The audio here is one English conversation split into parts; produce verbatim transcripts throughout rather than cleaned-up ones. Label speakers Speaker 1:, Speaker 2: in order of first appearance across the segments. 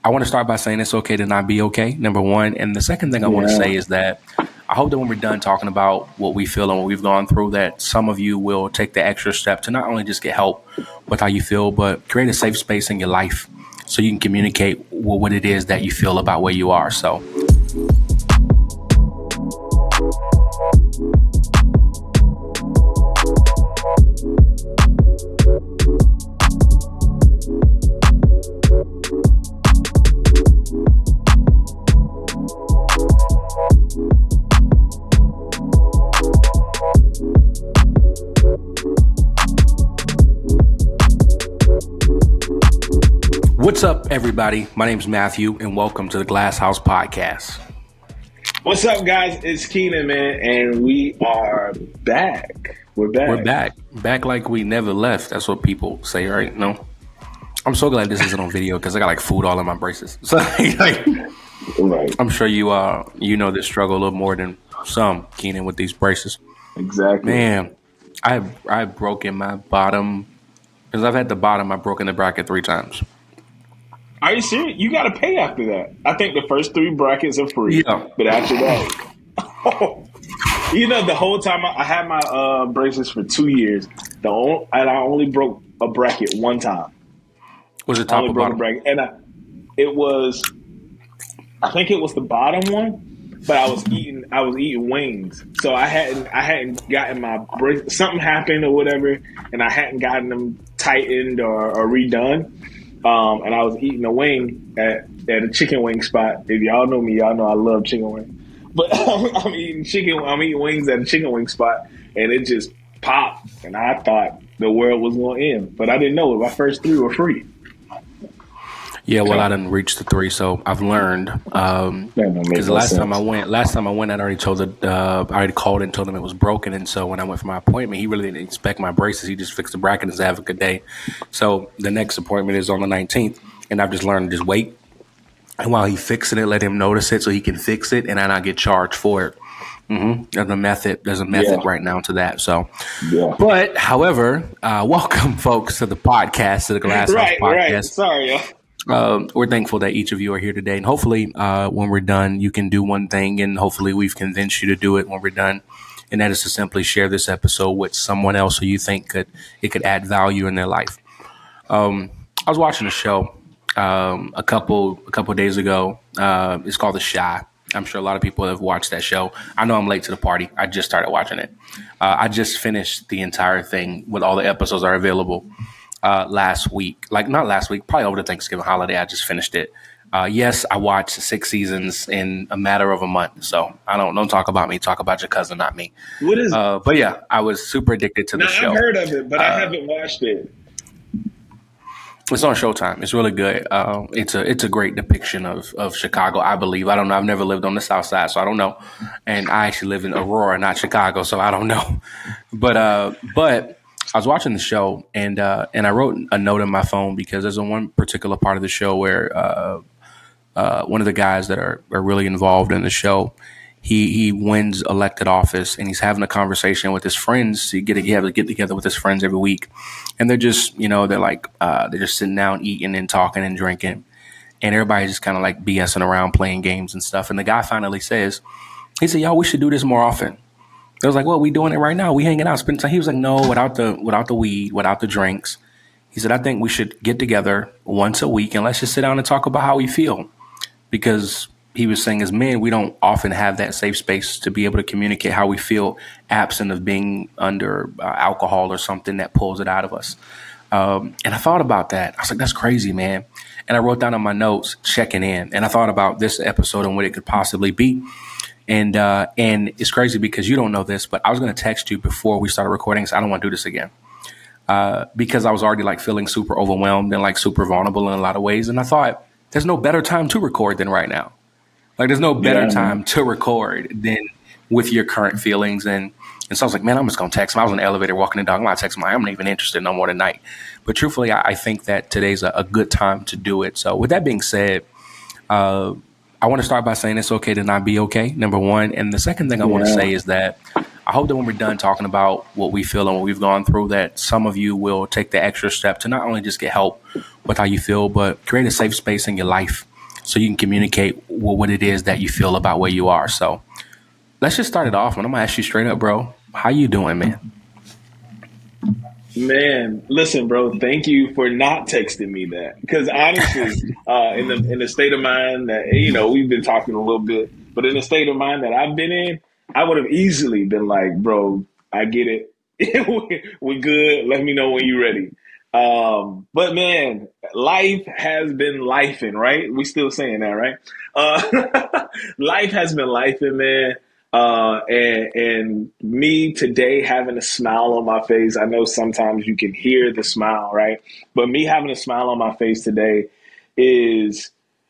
Speaker 1: I want to start by saying it's okay to not be okay, number one. And the second thing I want to
Speaker 2: Yeah.
Speaker 1: say is that I hope that when we're done talking about what we feel and what we've gone through, that some of you will take the extra step to not only just get help with how you feel, but create a safe space in your life so you can communicate wh- what it is that you feel about where you are. So what's up, everybody? My name's Matthew, and welcome to the Glass House Podcast.
Speaker 2: What's up, guys? It's Keenan, man, and we are back. We're back.
Speaker 1: We're back. Back like we never left. That's what people say, right? No? I'm so glad this isn't on video because I got like food all in my braces. So like,
Speaker 2: Right.
Speaker 1: I'm sure you uh you know this struggle a little more than some, Keenan, with these braces.
Speaker 2: Exactly.
Speaker 1: Man, I've I've broken my bottom because I've had the bottom. I've broken the bracket three times.
Speaker 2: Are you serious? You got to pay after that. I think the first three brackets are free.
Speaker 1: Yeah.
Speaker 2: But after that, you know, the whole time I, I had my uh, braces for two years, the only, and I only broke a bracket one time.
Speaker 1: Was it
Speaker 2: I
Speaker 1: top
Speaker 2: only
Speaker 1: or
Speaker 2: broke a
Speaker 1: bottom?
Speaker 2: bracket, and I, it was, I think it was the bottom one. But I was eating, I was eating wings, so I hadn't, I hadn't gotten my brace. Something happened or whatever, and I hadn't gotten them tightened or, or redone. Um, and I was eating a wing at, at a chicken wing spot. If y'all know me, y'all know I love chicken wings. But I'm, I'm eating chicken, I'm eating wings at a chicken wing spot, and it just popped. And I thought the world was going to end, but I didn't know it. My first three were free.
Speaker 1: Yeah, well, I didn't reach the three, so I've learned. Um,
Speaker 2: That don't make
Speaker 1: because
Speaker 2: no
Speaker 1: last
Speaker 2: sense.
Speaker 1: time I went, last time I went, I'd already told the, uh, I already called and told him it was broken, and so when I went for my appointment, he really didn't expect my braces. He just fixed the bracket and said, "Have a good day." So the next appointment is on the nineteenth, and I've just learned to just wait. And while he fixing it, let him notice it so he can fix it, and then I get charged for it. Mm-hmm. There's a method. There's a method
Speaker 2: Yeah.
Speaker 1: right now to that. So,
Speaker 2: Yeah.
Speaker 1: but however, uh, welcome, folks, to the podcast, to the Glass House
Speaker 2: Right,
Speaker 1: Podcast.
Speaker 2: right. Sorry, y'all.
Speaker 1: Um, we're thankful that each of you are here today, and hopefully, uh, when we're done, you can do one thing, and hopefully, we've convinced you to do it when we're done, and that is to simply share this episode with someone else who you think could it could add value in their life. Um, I was watching a show um, a couple a couple days ago. Uh, it's called The Chi. I'm sure a lot of people have watched that show. I know I'm late to the party. I just started watching it. Uh, I just finished the entire thing with all the episodes are available. Uh, last week, like not last week, probably over the Thanksgiving holiday. I just finished it. Uh, yes, I watched six seasons in a matter of a month. So I don't don't talk about me. Talk about your cousin, not me.
Speaker 2: What is?
Speaker 1: Uh, but yeah, I was super addicted to the
Speaker 2: Now,
Speaker 1: show.
Speaker 2: I've heard of it, but I
Speaker 1: Uh,
Speaker 2: haven't watched it.
Speaker 1: It's on Showtime. It's really good. Uh, it's a it's a great depiction of of Chicago, I believe. I don't know. I've never lived on the South Side, so I don't know. And I actually live in Aurora, not Chicago, so I don't know. But uh, but. I was watching the show and uh, and I wrote a note on my phone because there's a one particular part of the show where uh, uh, one of the guys that are, are really involved in the show, he he wins elected office and he's having a conversation with his friends. He get he have a get together with his friends every week, and they're just you know they're like uh, they're just sitting down eating and talking and drinking, and everybody's just kind of like BSing around playing games and stuff. And the guy finally says, he said, "Y'all, we should do this more often." It was like, well, we doing it right now. We hanging out, spending time. He was like, no, without the without the weed, without the drinks. He said, I think we should get together once a week and let's just sit down and talk about how we feel. Because he was saying as men, we don't often have that safe space to be able to communicate how we feel absent of being under uh, alcohol or something that pulls it out of us. Um, and I thought about that. I was like, that's crazy, man. And I wrote down on my notes, checking in. And I thought about this episode and what it could possibly be. And uh, and it's crazy because you don't know this, but I was going to text you before we started recording. So I don't want to do this again uh, because I was already like feeling super overwhelmed and like super vulnerable in a lot of ways. And I thought there's no better time to record than right now. Like there's no better
Speaker 2: Yeah.
Speaker 1: time to record than with your current feelings. And and so I was like, man, I'm just going to text him. I was in the elevator walking the dog. I'm going to text him. I'm not even interested no more tonight. But truthfully, I, I think that today's a, a good time to do it. So with that being said, uh, I want to start by saying it's okay to not be okay, number one. And the second thing I want to
Speaker 2: Yeah.
Speaker 1: say is that I hope that when we're done talking about what we feel and what we've gone through, that some of you will take the extra step to not only just get help with how you feel, but create a safe space in your life so you can communicate what it is that you feel about where you are. So let's just start it off, man. I'm gonna ask you straight up, bro. How you doing, man?
Speaker 2: Man, listen, bro. Thank you for not texting me that, because honestly, uh, in the in the state of mind that, you know, we've been talking a little bit, but in the state of mind that I've been in, I would have easily been like, bro, I get it. We're good. Let me know when you're ready. Um, but man, life has been lifing, right? We still saying that, right? Uh, life has been lifing, man. Uh, and, and me today having a smile on my face. I know sometimes you can hear the smile, right? But me having a smile on my face today is,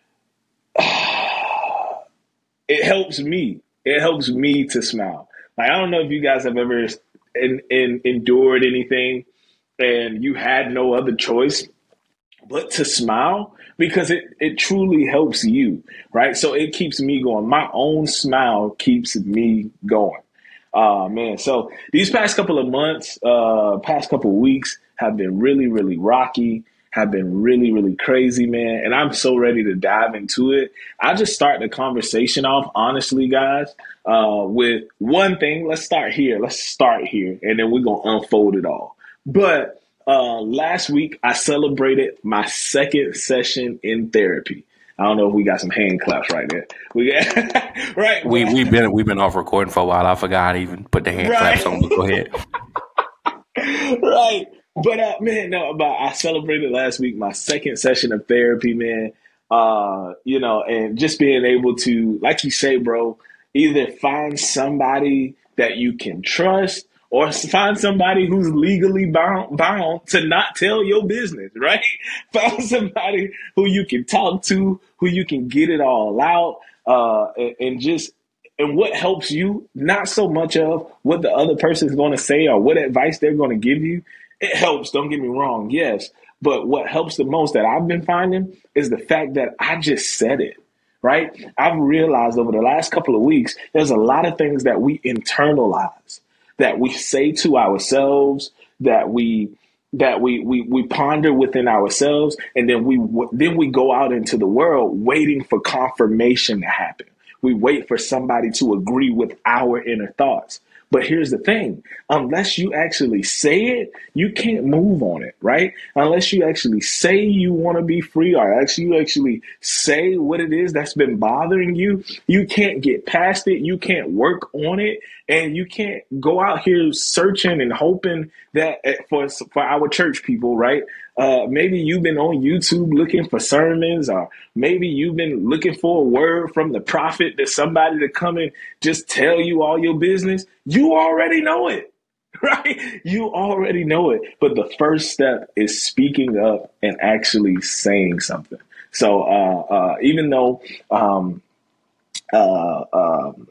Speaker 2: it helps me. It helps me to smile. Like, I don't know if you guys have ever in, in, endured anything and you had no other choice but to smile, because it, it truly helps you, right? So it keeps me going. My own smile keeps me going. Uh, man, so these past couple of months, uh, past couple of weeks have been really, really rocky, have been really, really crazy, man. And I'm so ready to dive into it. I just start the conversation off, honestly, guys, uh, with one thing. Let's start here. Let's start here. And then we're going to unfold it all. But Uh, last week, I celebrated my second session in therapy. I don't know if we got some hand claps right there. We got right.
Speaker 1: We we've been we've been off recording for a while. I forgot to even put the hand right. claps on. But go ahead.
Speaker 2: Right, but uh, man, no, but I celebrated last week my second session of therapy, man. Uh, you know, and just being able to, like you say, bro, either find somebody that you can trust, or find somebody who's legally bound, bound to not tell your business, right? Find somebody who you can talk to, who you can get it all out, uh, and, and just, and what helps you, not so much of what the other person is going to say or what advice they're going to give you. It helps, don't get me wrong, yes. But what helps the most that I've been finding is the fact that I just said it. Right? I've realized over the last couple of weeks, there's a lot of things that we internalize, that we say to ourselves, that we that we we we ponder within ourselves, and then we then we go out into the world waiting for confirmation to happen. We wait for somebody to agree with our inner thoughts. But here's the thing, unless you actually say it, you can't move on it, right? Unless you actually say you want to be free, or actually you actually say what it is that's been bothering you, you can't get past it, you can't work on it, and you can't go out here searching and hoping that for, for our church people, right? Uh, maybe you've been on YouTube looking for sermons, or maybe you've been looking for a word from the prophet, that somebody to come and just tell you all your business. You already know it, right? You already know it. But the first step is speaking up and actually saying something. So uh, uh, even though um, uh, um,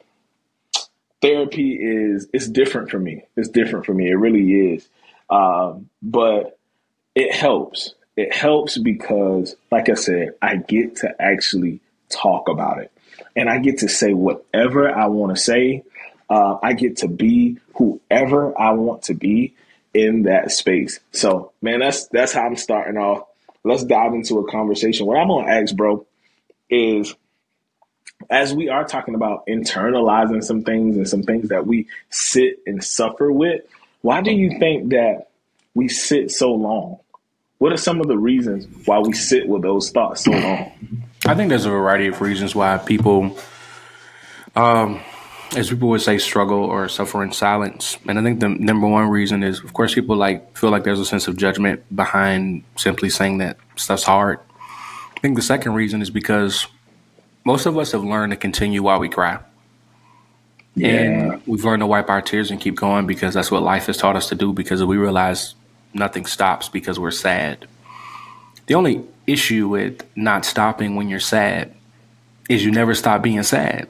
Speaker 2: therapy is it's different for me, it's different for me. It really is. Um, but it helps. It helps because, like I said, I get to actually talk about it, and I get to say whatever I want to say. Uh, I get to be whoever I want to be in that space. So, man, that's that's how I'm starting off. Let's dive into a conversation. What I'm going to ask, bro, is, as we are talking about internalizing some things and some things that we sit and suffer with, why do you think that we sit so long? What are some of the reasons why we sit with those thoughts so long?
Speaker 1: I think there's a variety of reasons why people, um, as people would say, struggle or suffer in silence. And I think the number one reason is, of course, people like feel like there's a sense of judgment behind simply saying that stuff's hard. I think the second reason is because most of us have learned to continue while we cry. Yeah. And we've learned to wipe our tears and keep going because that's what life has taught us to do, because we realize nothing stops because we're sad. The only issue with not stopping when you're sad is you never stop being sad.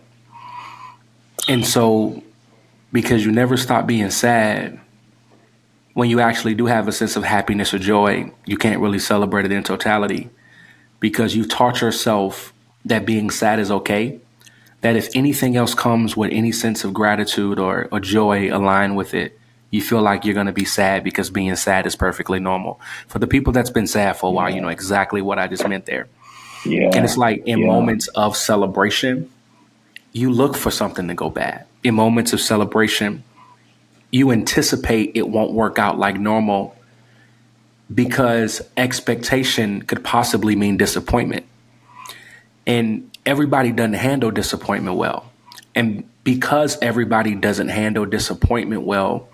Speaker 1: And so because you never stop being sad, when you actually do have a sense of happiness or joy, you can't really celebrate it in totality, because you've taught yourself that being sad is okay, that if anything else comes with any sense of gratitude or, or joy aligned with it, you feel like you're going to be sad because being sad is perfectly normal. For the people that's been sad for a while, you know exactly what I just meant there. And
Speaker 2: Yeah.
Speaker 1: it's like in
Speaker 2: Yeah.
Speaker 1: moments of celebration, you look for something to go bad. In moments of celebration, you anticipate it won't work out like normal because expectation could possibly mean disappointment. And everybody doesn't handle disappointment well. And because everybody doesn't handle disappointment well,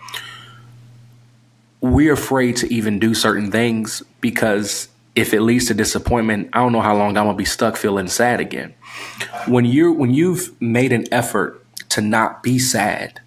Speaker 1: we're afraid to even do certain things because if it leads to disappointment, I don't know how long I'm gonna be stuck feeling sad again. When you when you've made an effort to not be sad,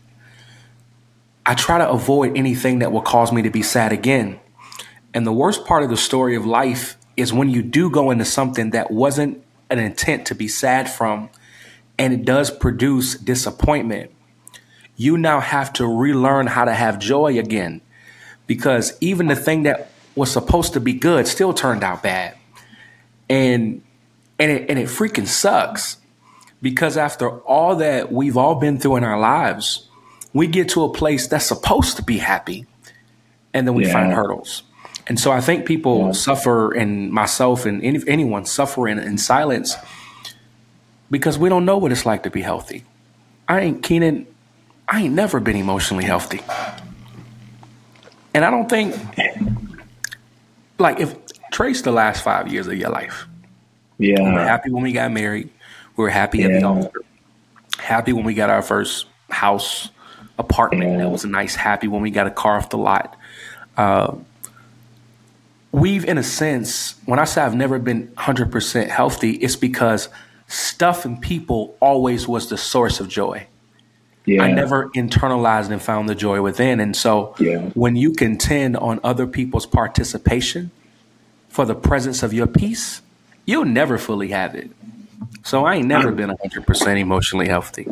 Speaker 1: I try to avoid anything that will cause me to be sad again. And the worst part of the story of life is when you do go into something that wasn't an intent to be sad from, and it does produce disappointment, you now have to relearn how to have joy again. Because even the thing that was supposed to be good still turned out bad. And and it, and it freaking sucks. Because after all that we've all been through in our lives, we get to a place that's supposed to be happy. And then we
Speaker 2: Yeah.
Speaker 1: find hurdles. And so I think people
Speaker 2: Yeah.
Speaker 1: suffer, and myself and any, anyone suffer in, in silence because we don't know what it's like to be healthy. I ain't Keenan, I ain't never been emotionally healthy. And I don't think, like, if trace the last five years of your life, we were
Speaker 2: Yeah.
Speaker 1: happy when we got married. We were happy at the
Speaker 2: Yeah.
Speaker 1: altar. Happy when we got our first house, apartment.
Speaker 2: Yeah.
Speaker 1: That was nice. Happy when we got a car off the lot. Uh, we've, in a sense, when I say I've never been one hundred percent healthy, it's because stuff and people always was the source of joy.
Speaker 2: Yeah.
Speaker 1: I never internalized and found the joy within. And so
Speaker 2: Yeah.
Speaker 1: when you contend on other people's participation for the presence of your peace, you'll never fully have it. So I ain't never been one hundred percent emotionally healthy.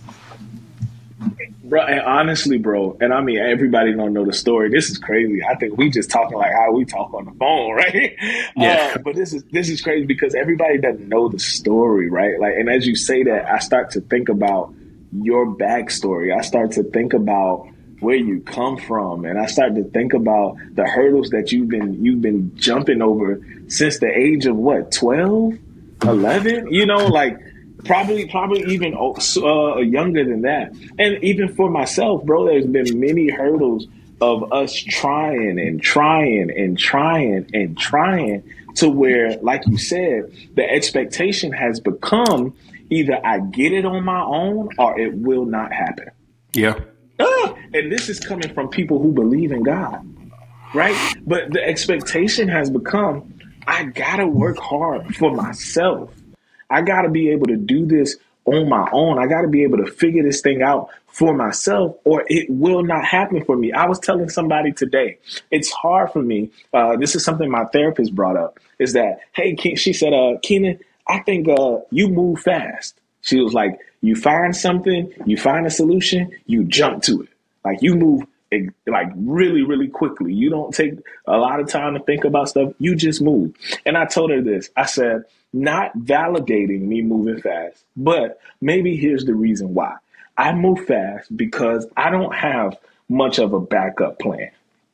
Speaker 2: Bro, and honestly, bro, and I mean, everybody don't know the story. This is crazy. I think we just talking like how we talk on the phone, right?
Speaker 1: Yeah.
Speaker 2: Uh, but this is this is crazy because everybody doesn't know the story, right? Like, and as you say that, I start to think about your backstory. I start to think about where you come from, and I start to think about the hurdles that you've been you've been jumping over since the age of what, twelve, eleven? You know, like. Probably, probably even uh, younger than that. And even for myself, bro, there's been many hurdles of us trying and trying and trying and trying to where, like you said, the expectation has become either I get it on my own or it will not happen.
Speaker 1: Yeah.
Speaker 2: Ah, and this is coming from people who believe in God, right? But the expectation has become, I gotta work hard for myself. I got to be able to do this on my own. I got to be able to figure this thing out for myself or it will not happen for me. I was telling somebody today, it's hard for me. Uh, this is something my therapist brought up is that, hey, Ke- she said, uh, Keenan, I think uh, you move fast. She was like, you find something, you find a solution, you jump to it. Like you move like really, really quickly. You don't take a lot of time to think about stuff. You just move. And I told her this. I said, not validating me moving fast, but maybe here's the reason why. I move fast because I don't have much of a backup plan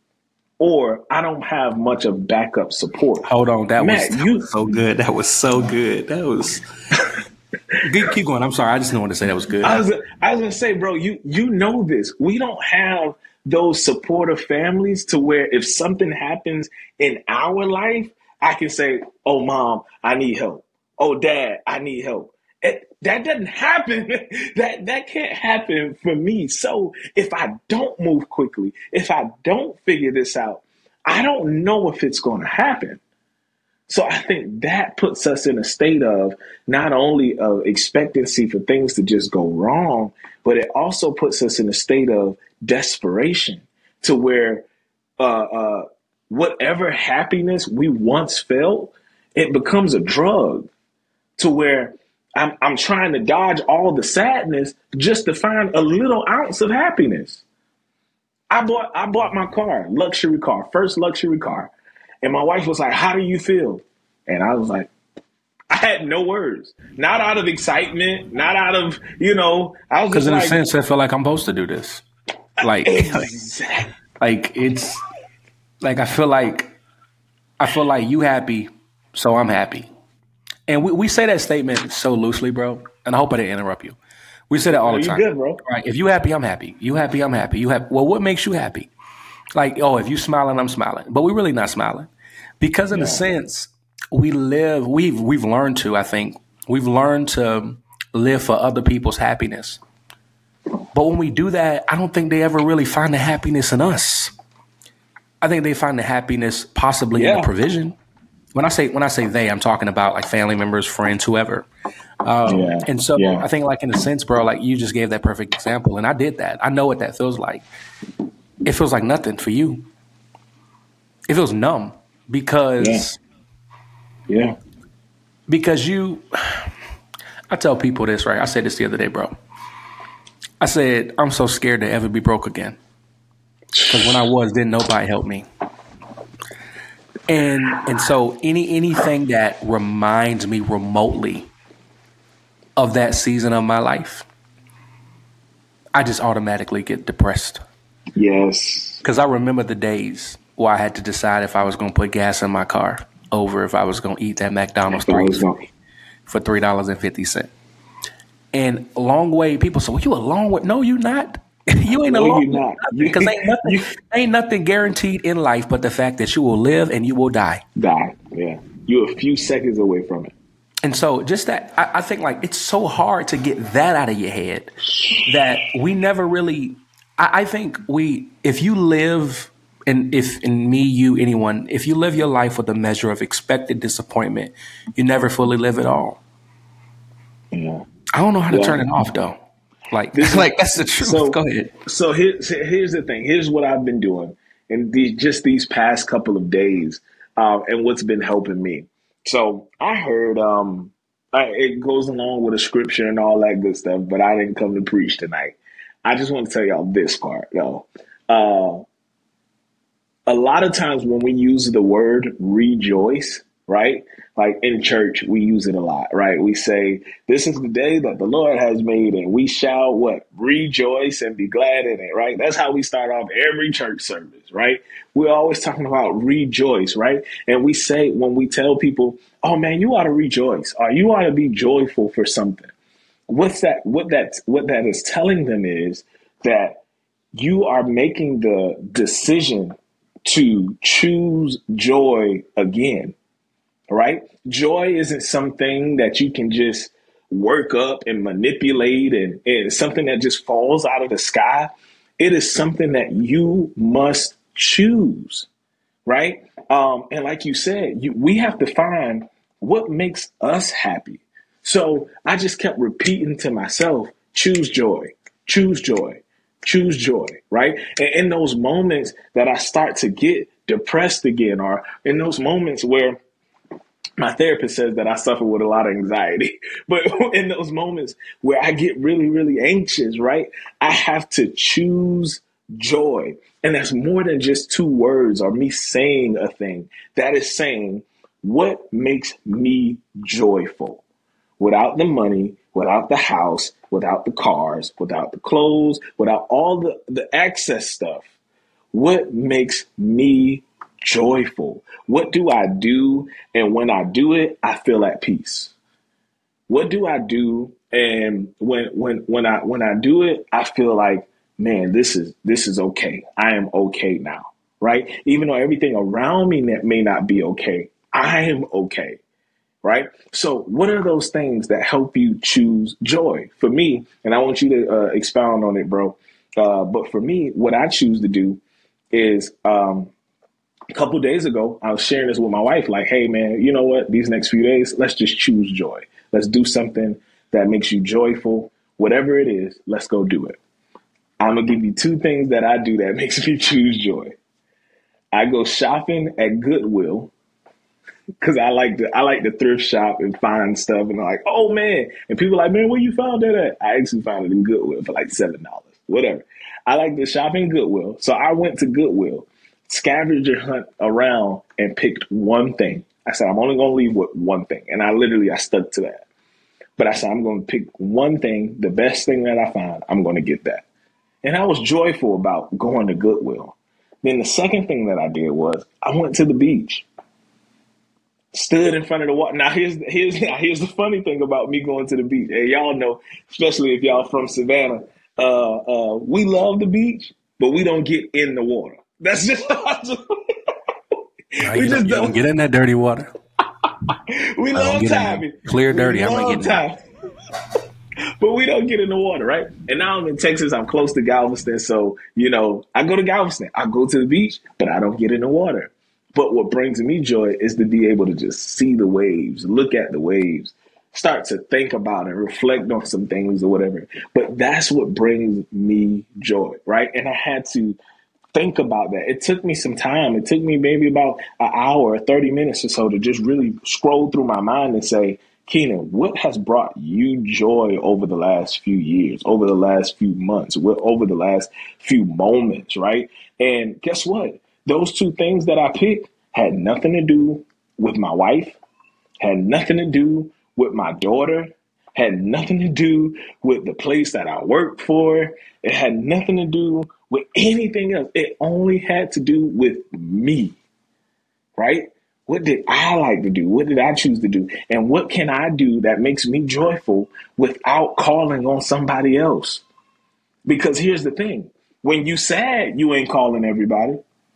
Speaker 2: or I don't have much of backup support.
Speaker 1: Hold on. That,
Speaker 2: Matt,
Speaker 1: was, that
Speaker 2: you,
Speaker 1: was so good. That was so good. That was... keep, keep going. I'm sorry. I just wanted to say that was good.
Speaker 2: I was, I was going to say, bro, you, you know this. We don't have those supportive families to where if something happens in our life, I can say, oh, mom, I need help. Oh, dad, I need help. It, that doesn't happen. that that can't happen for me. So if I don't move quickly, if I don't figure this out, I don't know if it's going to happen. So I think that puts us in a state of not only of expectancy for things to just go wrong, but it also puts us in a state of desperation to where uh, uh, whatever happiness we once felt, it becomes a drug to where I'm, I'm trying to dodge all the sadness just to find a little ounce of happiness. I bought I bought my car, luxury car, first luxury car. And my wife was like, how do you feel? And I was like, I had no words, not out of excitement, not out of, you know, I was
Speaker 1: Because
Speaker 2: just
Speaker 1: in
Speaker 2: like,
Speaker 1: a sense, I feel like I'm supposed to do this. Like,
Speaker 2: exactly.
Speaker 1: like it's like I feel like I feel like you happy, so I'm happy. And we, we say that statement so loosely, bro. And I hope I didn't interrupt you. We say that all
Speaker 2: No,
Speaker 1: the
Speaker 2: you
Speaker 1: time.
Speaker 2: good, bro.
Speaker 1: Right? If you happy, I'm happy. You happy, I'm happy. You happy. Well, what makes you happy? Like, oh, if you smiling, I'm smiling. But we're really not smiling. Because in
Speaker 2: Yeah.
Speaker 1: a sense, we live, we've we've learned to, I think, we've learned to live for other people's happiness. But when we do that, I don't think they ever really find the happiness in us. I think they find the happiness possibly in
Speaker 2: Yeah.
Speaker 1: the provision. When I say when I say they, I'm talking about like family members, friends, whoever. Um,
Speaker 2: Yeah.
Speaker 1: and so
Speaker 2: Yeah.
Speaker 1: I think like in a sense, bro, like you just gave that perfect example. And I did that. I know what that feels like. It feels like nothing for you. It feels numb because
Speaker 2: Yeah.
Speaker 1: because you I tell people this, right? I said this the other day, bro. I said, I'm so scared to ever be broke again. Because when I was, didn't nobody help me. And and so any anything that reminds me remotely of that season of my life, I just automatically get depressed.
Speaker 2: Yes.
Speaker 1: Because I remember the days where I had to decide if I was going to put gas in my car over if I was going to eat that McDonald's
Speaker 2: I
Speaker 1: three
Speaker 2: was going-
Speaker 1: for three dollars and fifty cents. And a long way, people say, well, you a long way. No, you not. You ain't
Speaker 2: No,
Speaker 1: a long
Speaker 2: you not.
Speaker 1: Because ain't nothing,
Speaker 2: You-
Speaker 1: ain't nothing guaranteed in life but the fact that you will live and you will die.
Speaker 2: Die. Yeah. You're a few seconds away from it.
Speaker 1: And so just that, I, I think like it's so hard to get that out of your head that we never really, I, I think we, if you live, and if in me, you, anyone, if you live your life with a measure of expected disappointment, you never fully live it all.
Speaker 2: Yeah.
Speaker 1: I don't know how to
Speaker 2: Yeah.
Speaker 1: turn it off though. Like,
Speaker 2: This is-
Speaker 1: like that's the truth.
Speaker 2: so-
Speaker 1: Go ahead.
Speaker 2: So here's here's the thing. Here's what I've been doing in these just these past couple of days, um, and what's been helping me. So I heard um, I, it goes along with a scripture and all that good stuff, but I didn't come to preach tonight. I just want to tell y'all this part, though. Uh, a lot of times when we use the word rejoice, right? Like in church, we use it a lot, right? We say, this is the day that the Lord has made, and we shall what? Rejoice and be glad in it, right? That's how we start off every church service, right? We're always talking about rejoice, right? And we say, when we tell people, oh man, you ought to rejoice, or you ought to be joyful for something. What's that? What that, what that is telling them is that you are making the decision to choose joy again. Right? Joy isn't something that you can just work up and manipulate and, and something that just falls out of the sky. It is something that you must choose. Right? Um, and like you said, you, we have to find what makes us happy. So I just kept repeating to myself, choose joy, choose joy, choose joy. Right? And in those moments that I start to get depressed again, or in those moments where my therapist says that I suffer with a lot of anxiety, but in those moments where I get really, really anxious, right, I have to choose joy. And that's more than just two words or me saying a thing. That is saying what makes me joyful without the money, without the house, without the cars, without the clothes, without all the, the access stuff. What makes me joyful? What do I do? And when I do it, I feel at peace. What do I do? And when when when I when I do it, I feel like, man, this is this is okay. I am okay now, right? Even though everything around me that may not be okay, I am okay, right? So what are those things that help you choose joy? For me, and I want you to uh, expound on it, bro. Uh, but for me, what I choose to do is um, a couple of days ago, I was sharing this with my wife, like, hey, man, you know what? These next few days, let's just choose joy. Let's do something that makes you joyful. Whatever it is, let's go do it. I'm going to give you two things that I do that makes me choose joy. I go shopping at Goodwill because I like to I like to thrift shop and find stuff. And I'm like, oh, man. And people are like, man, where you found that at? I actually found it in Goodwill for like seven dollars, whatever. I like to shop in Goodwill. So I went to Goodwill, scavenger hunt around, and picked one thing. I said, I'm only going to leave with one thing. And I literally, I stuck to that. But I said, I'm going to pick one thing, the best thing that I find, I'm going to get that. And I was joyful about going to Goodwill. Then the second thing that I did was I went to the beach. Stood in front of the water. Now here's here's now here's the funny thing about me going to the beach. And y'all know, especially if y'all from Savannah, uh, uh, we love the beach, but we don't get in the water. That's just, just
Speaker 1: no, we just don't, don't get in that dirty water.
Speaker 2: We love time.
Speaker 1: Clear dirty. I'm not getting
Speaker 2: in. But we don't get in the water, right? And now I'm in Texas. I'm close to Galveston, so you know I go to Galveston. I go to the beach, but I don't get in the water. But what brings me joy is to be able to just see the waves, look at the waves, start to think about it, reflect on some things or whatever. But that's what brings me joy, right? And I had to think about that. It took me some time. It took me maybe about an hour or thirty minutes or so to just really scroll through my mind and say, Keenan, what has brought you joy over the last few years, over the last few months, over the last few moments, right? And guess what? Those two things that I picked had nothing to do with my wife, had nothing to do with my daughter, had nothing to do with the place that I worked for. It had nothing to do with anything else. It only had to do with me, right? What did I like to do? What did I choose to do? And what can I do that makes me joyful without calling on somebody else? Because here's the thing. When you sad, you ain't calling everybody.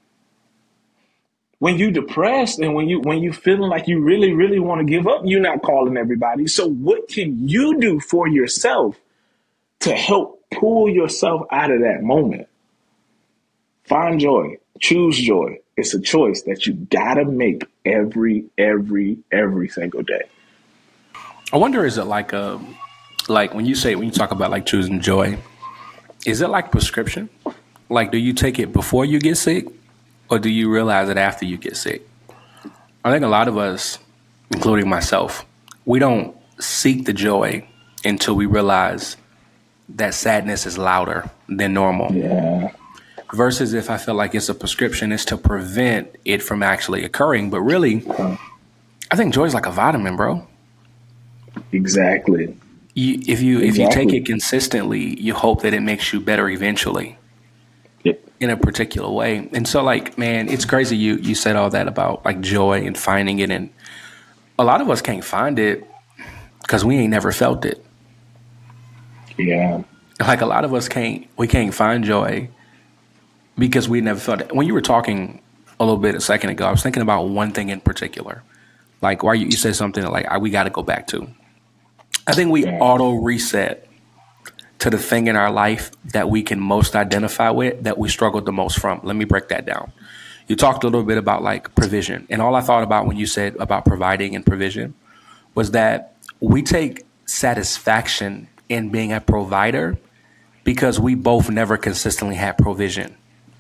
Speaker 2: When you depressed and when you when you feeling like you really, really want to give up, you're not calling everybody. So what can you do for yourself to help pull yourself out of that moment? Find joy. Choose joy. It's a choice that you gotta make every, every, every single day.
Speaker 1: I wonder, is it like a like when you say when you talk about like choosing joy, is it like prescription? Like, do you take it before you get sick? Or do you realize it after you get sick? I think a lot of us, including myself, we don't seek the joy until we realize that sadness is louder than normal.
Speaker 2: Yeah.
Speaker 1: Versus if I feel like it's a prescription, it's to prevent it from actually occurring. But really, I think joy is like a vitamin, bro.
Speaker 2: Exactly.
Speaker 1: You, if you exactly. if you take it consistently, you hope that it makes you better eventually. In a particular way. And so like, man, it's crazy you you said all that about like joy and finding it, and a lot of us can't find it because we ain't never felt it.
Speaker 2: Yeah.
Speaker 1: Like a lot of us can't we can't find joy because we never felt it. When you were talking a little bit a second ago, I was thinking about one thing in particular. Like why you, you said something like I, we got to go back to. I think we yeah. auto reset to the thing in our life that we can most identify with, that we struggled the most from. Let me break that down. You talked a little bit about like provision. And all I thought about when you said about providing and provision was that we take satisfaction in being a provider because we both never consistently had provision.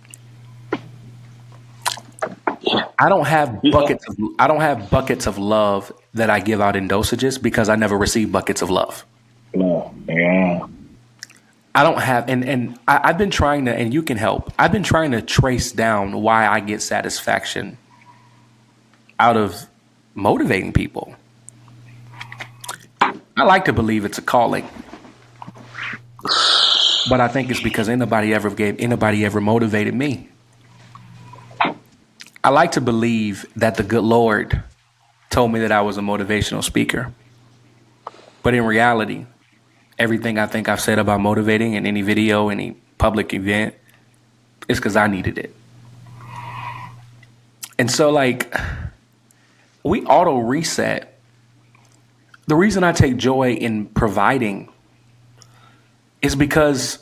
Speaker 1: I don't have buckets of, I don't have buckets of love that I give out in dosages because I never received buckets of love.
Speaker 2: Oh, yeah.
Speaker 1: I don't have, and, and I, I've been trying to, and you can help. I've been trying to trace down why I get satisfaction out of motivating people. I like to believe it's a calling, but I think it's because anybody ever gave, anybody ever motivated me. I like to believe that the good Lord told me that I was a motivational speaker, but in reality, everything I think I've said about motivating in any video, any public event, is because I needed it. And so, like, we auto reset. The reason I take joy in providing is because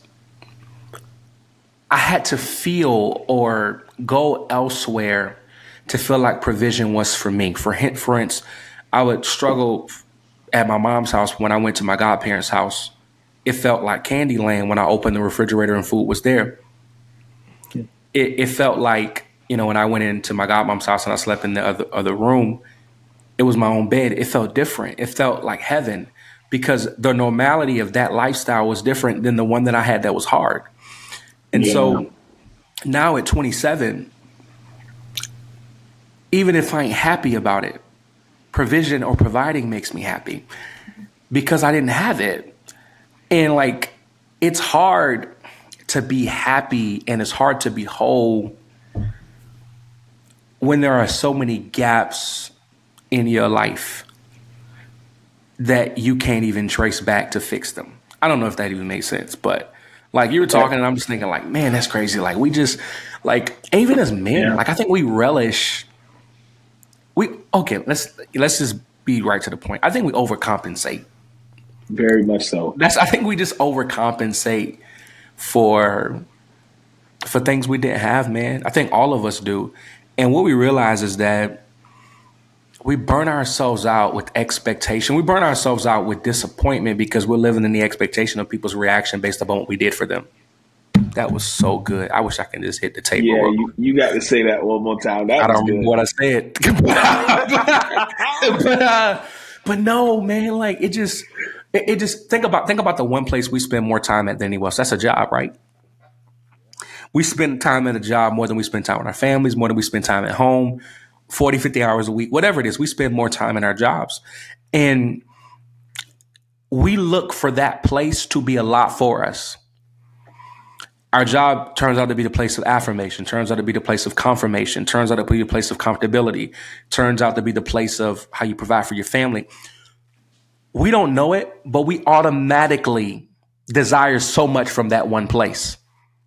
Speaker 1: I had to feel or go elsewhere to feel like provision was for me. For for instance, I would struggle at my mom's house. When I went to my godparents' house, it felt like Candyland when I opened the refrigerator and food was there. Yeah. It, it felt like, you know, when I went into my godmom's house and I slept in the other, other room, it was my own bed. It felt different. It felt like heaven because the normality of that lifestyle was different than the one that I had that was hard. And yeah. so now at twenty-seven, even if I ain't happy about it, provision or providing makes me happy because I didn't have it. And like, it's hard to be happy and it's hard to be whole when there are so many gaps in your life that you can't even trace back to fix them. I don't know if that even makes sense, but like you were talking and I'm just thinking like, man, that's crazy. Like we just like, even as men, yeah. like I think we relish, we, okay, let's, let's just be right to the point. I think we overcompensate.
Speaker 2: Very much so.
Speaker 1: That's, I think we just overcompensate for, for things we didn't have, man. I think all of us do. And what we realize is that we burn ourselves out with expectation. We burn ourselves out with disappointment because we're living in the expectation of people's reaction based upon what we did for them. That was so good. I wish I could just hit the table.
Speaker 2: Yeah, you, you got to say that one more time. That
Speaker 1: I
Speaker 2: was
Speaker 1: don't remember what I said. but, uh, but no, man, like it just, it, it just, think about, think about the one place we spend more time at than anyone else. That's a job, right? We spend time at a job more than we spend time with our families, more than we spend time at home. forty, fifty hours a week, whatever it is, we spend more time in our jobs. And we look for that place to be a lot for us. Our job turns out to be the place of affirmation, turns out to be the place of confirmation, turns out to be the place of comfortability, turns out to be the place of how you provide for your family. We don't know it, but we automatically desire so much from that one place.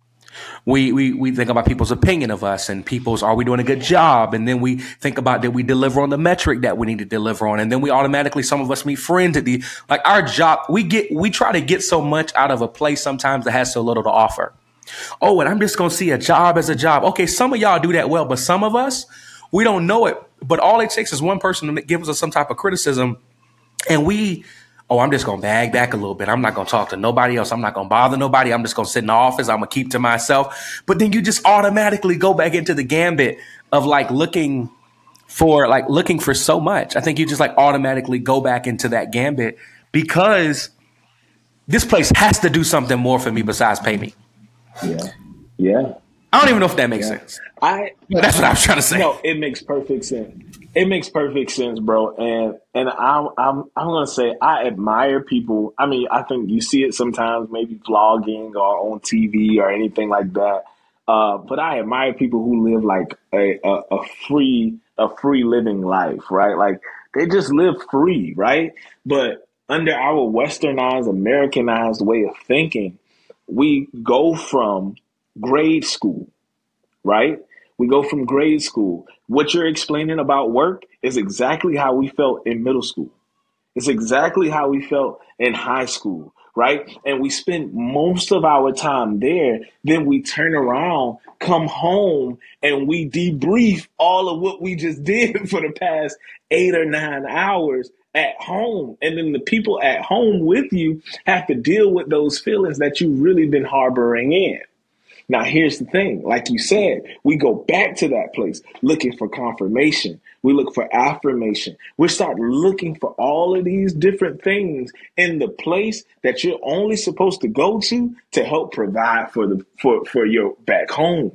Speaker 1: We, we we think about people's opinion of us and people's, are we doing a good job? And then we think about, did we deliver on the metric that we need to deliver on? And then we automatically, some of us meet friends at the, like our job, we get, we try to get so much out of a place sometimes that has so little to offer. Oh, and I'm just going to see a job as a job. Okay, some of y'all do that well, but some of us, we don't know it. But all it takes is one person to give us some type of criticism. And we, oh, I'm just going to bag back a little bit. I'm not going to talk to nobody else. I'm not going to bother nobody. I'm just going to sit in the office. I'm going to keep to myself. But then you just automatically go back into the gambit of like looking for like looking for so much. I think you just like automatically go back into that gambit because this place has to do something more for me besides pay me.
Speaker 2: Yeah. Yeah.
Speaker 1: I don't even know if that makes yeah. sense.
Speaker 2: I
Speaker 1: That's what I was trying to say.
Speaker 2: No, it makes perfect sense. It makes perfect sense, bro. And and I'm I'm I'm gonna say I admire people. I mean, I think you see it sometimes, maybe vlogging or on T V or anything like that. Uh, but I admire people who live like a, a, a free a free living life, right? Like they just live free, right? But under our westernized, Americanized way of thinking, we go from grade school, right? We go from grade school. What you're explaining about work is exactly how we felt in middle school. It's exactly how we felt in high school, right? And we spend most of our time there. Then we turn around, come home, and we debrief all of what we just did for the past eight or nine hours at home. And then the people at home with you have to deal with those feelings that you've really been harboring in. Now, here's the thing. Like you said, we go back to that place looking for confirmation. We look for affirmation. We start looking for all of these different things in the place that you're only supposed to go to to help provide for the for, for your back home.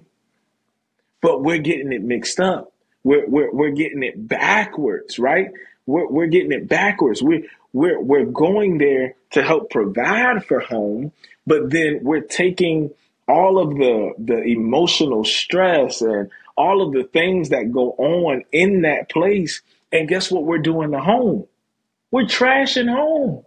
Speaker 2: But we're getting it mixed up. We're we're we're getting it backwards, right? We're we're getting it backwards. We're we're we're going there to help provide for home, but then we're taking all of the the emotional stress and all of the things that go on in that place. And guess what we're doing to home? We're trashing home.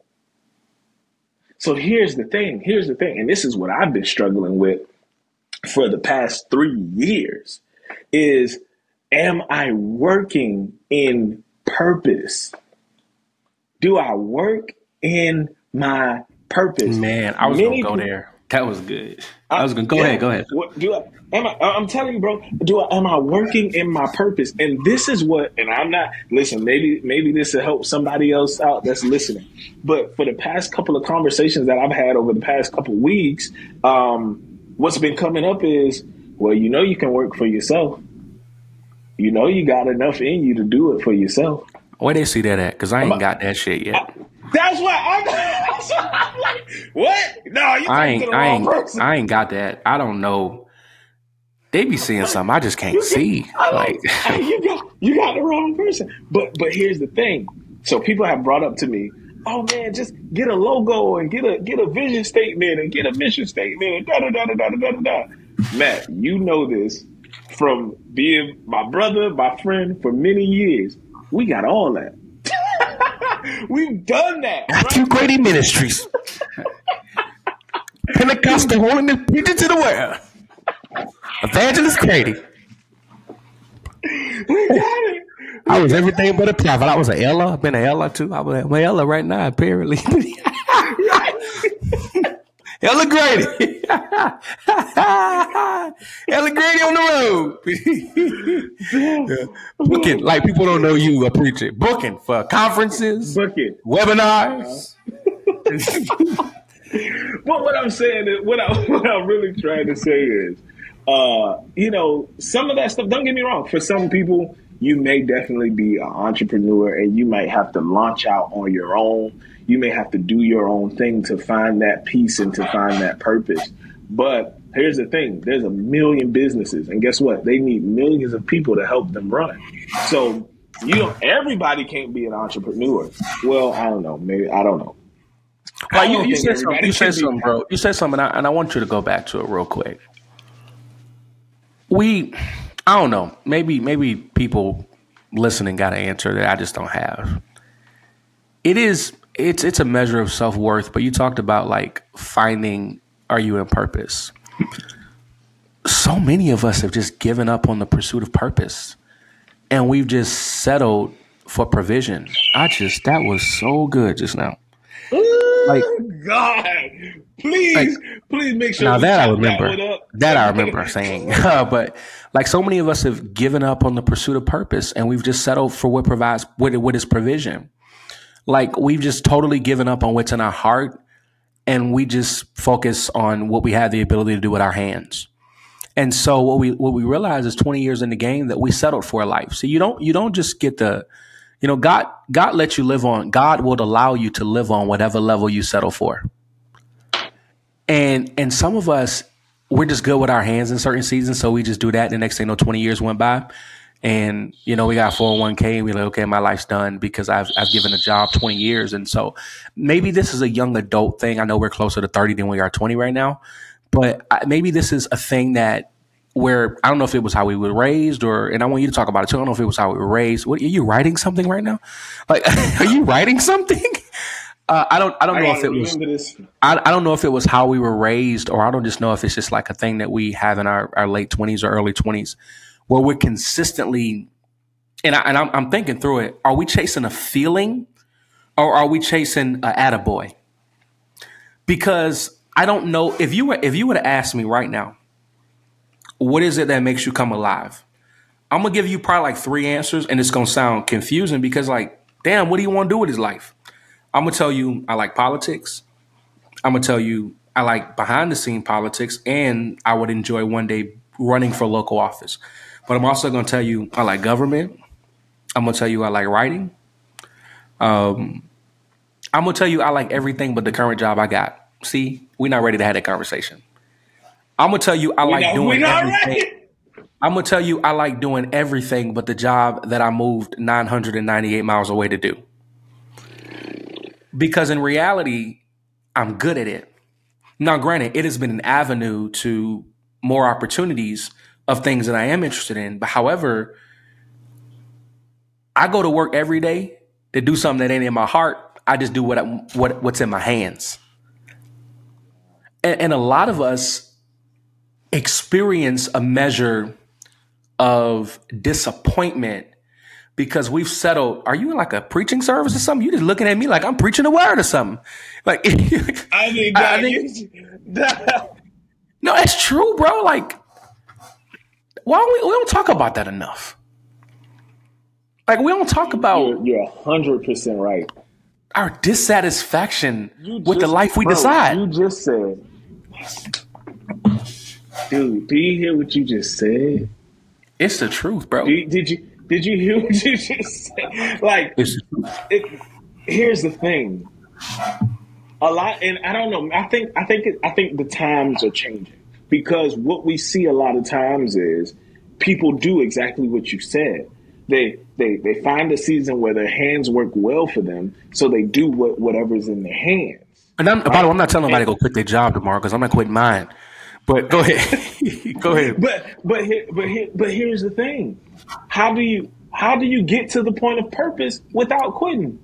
Speaker 2: So here's the thing. Here's the thing. And this is what I've been struggling with for the past three years is, am I working in purpose? Do I work in my purpose?
Speaker 1: Man, I was going to go there. That was good. I was going to go yeah, ahead. Go ahead.
Speaker 2: What, do I, am I, I'm telling you, bro, do I, am I working in my purpose? And this is what, and I'm not, listen, maybe, maybe this will help somebody else out that's listening. But for the past couple of conversations that I've had over the past couple of weeks, um, what's been coming up is, well, you know, you can work for yourself. You know, you got enough in you to do it for yourself.
Speaker 1: Where they see that at? Because I ain't I, got that shit yet.
Speaker 2: I, That's what I'm, that's what I'm like. What? No, you
Speaker 1: I ain't.
Speaker 2: to the
Speaker 1: I
Speaker 2: wrong
Speaker 1: ain't.
Speaker 2: person.
Speaker 1: I ain't got that. I don't know. They be seeing something I just can't
Speaker 2: you
Speaker 1: see.
Speaker 2: Get, like, like you got you got the wrong person. But but here's the thing. So people have brought up to me, oh man, just get a logo and get a get a vision statement and get a mission statement and da da da da da da da da. Matt, you know this from being my brother, my friend for many years. We got all that. We've done that.
Speaker 1: Matthew right? Grady Ministries. Pentecostal holiness preaching to the world. Evangelist Grady.
Speaker 2: We got it.
Speaker 1: I was everything but a prophet. I was an Ella. I've been an Ella too. I was an Ella right now, apparently. Ella Grady. Ella Grady on the road. Yeah. Booking, like people don't know you are preaching. Booking for conferences,
Speaker 2: Booking.
Speaker 1: Webinars.
Speaker 2: Uh-huh. But what I'm saying is, what, I, what I'm really trying to say is, uh, you know, some of that stuff, don't get me wrong, for some people, you may definitely be an entrepreneur and you might have to launch out on your own. You may have to do your own thing to find that peace and to find that purpose. But here's the thing. There's a million businesses. And guess what? They need millions of people to help them run. So, you know, everybody can't be an entrepreneur. Well, I don't know. Maybe, I don't know.
Speaker 1: Well, you, you said something, you said something, bro. You said something, and I, and I want you to go back to it real quick. We, I don't know. Maybe, maybe people listening got an answer that I just don't have. It is, it's, it's a measure of self-worth. But you talked about like finding, are you in purpose? So many of us have just given up on the pursuit of purpose, and we've just settled for provision. I just, that was so good just now.
Speaker 2: Like, God, please, like, please make sure.
Speaker 1: Now that I remember, that, that I remember saying, but like so many of us have given up on the pursuit of purpose, and we've just settled for what provides, what, what is provision. Like we've just totally given up on what's in our heart, and we just focus on what we have the ability to do with our hands. And so what we what we realize is twenty years in the game that we settled for a life. So you don't you don't just get the You know, God, God lets you live on, God will allow you to live on whatever level you settle for. And, and some of us, we're just good with our hands in certain seasons. So we just do that. The next thing you know, twenty years went by and, you know, we got four oh one k and we're like, okay, my life's done because I've, I've given a job twenty years. And so maybe this is a young adult thing. I know we're closer to thirty than we are twenty right now, but maybe this is a thing that where I don't know if it was how we were raised or, and I want you to talk about it too. I don't know if it was how we were raised. What, are you writing something right now? Like, are you writing something? Uh, I don't, I don't I know if it was, I, I don't know if it was how we were raised, or I don't just know if it's just like a thing that we have in our, our late twenties or early twenties where we're consistently, and, I, and I'm, I'm thinking through it. Are we chasing a feeling or are we chasing a attaboy? Because I don't know if you were, if you were to ask me right now, what is it that makes you come alive? I'm going to give you probably like three answers, and it's going to sound confusing because like, damn, what do you want to do with his life? I'm going to tell you I like politics. I'm going to tell you I like behind the scene politics, and I would enjoy one day running for local office. But I'm also going to tell you I like government. I'm going to tell you I like writing. Um, I'm going to tell you I like everything but the current job I got. See, we're not ready to have that conversation. I'm gonna tell you I like doing everything. I'm gonna tell you I like doing everything but the job that I moved nine hundred ninety-eight miles away to do. Because in reality, I'm good at it. Now, granted, it has been an avenue to more opportunities of things that I am interested in. But however, I go to work every day to do something that ain't in my heart. I just do what I, what what's in my hands. And, and a lot of us experience a measure of disappointment because we've settled. Are you in like a preaching service or something? You just looking at me like I'm preaching a word or something. Like
Speaker 2: I mean, I, I think,
Speaker 1: no, it's true, bro. Like, why don't we, we don't talk about that enough? Like, we don't talk about
Speaker 2: you're a hundred percent right.
Speaker 1: Our dissatisfaction
Speaker 2: just,
Speaker 1: with the life we
Speaker 2: bro,
Speaker 1: decide.
Speaker 2: You just said. Dude, do you hear what you just said?
Speaker 1: It's the truth, bro.
Speaker 2: Did, did you did you hear what you just said? Like,
Speaker 1: it's
Speaker 2: it, here's the thing. A lot, and I don't know. I think I think it, I think the times are changing because what we see a lot of times is people do exactly what you said. They they they find a season where their hands work well for them, so they do what whatever's in their hands.
Speaker 1: And I'm, right? by the way, I'm not telling nobody to go quit their job tomorrow because I'm not quitting mine. But go ahead, go ahead.
Speaker 2: But but here, but here, but here's the thing: how do you how do you get to the point of purpose without quitting?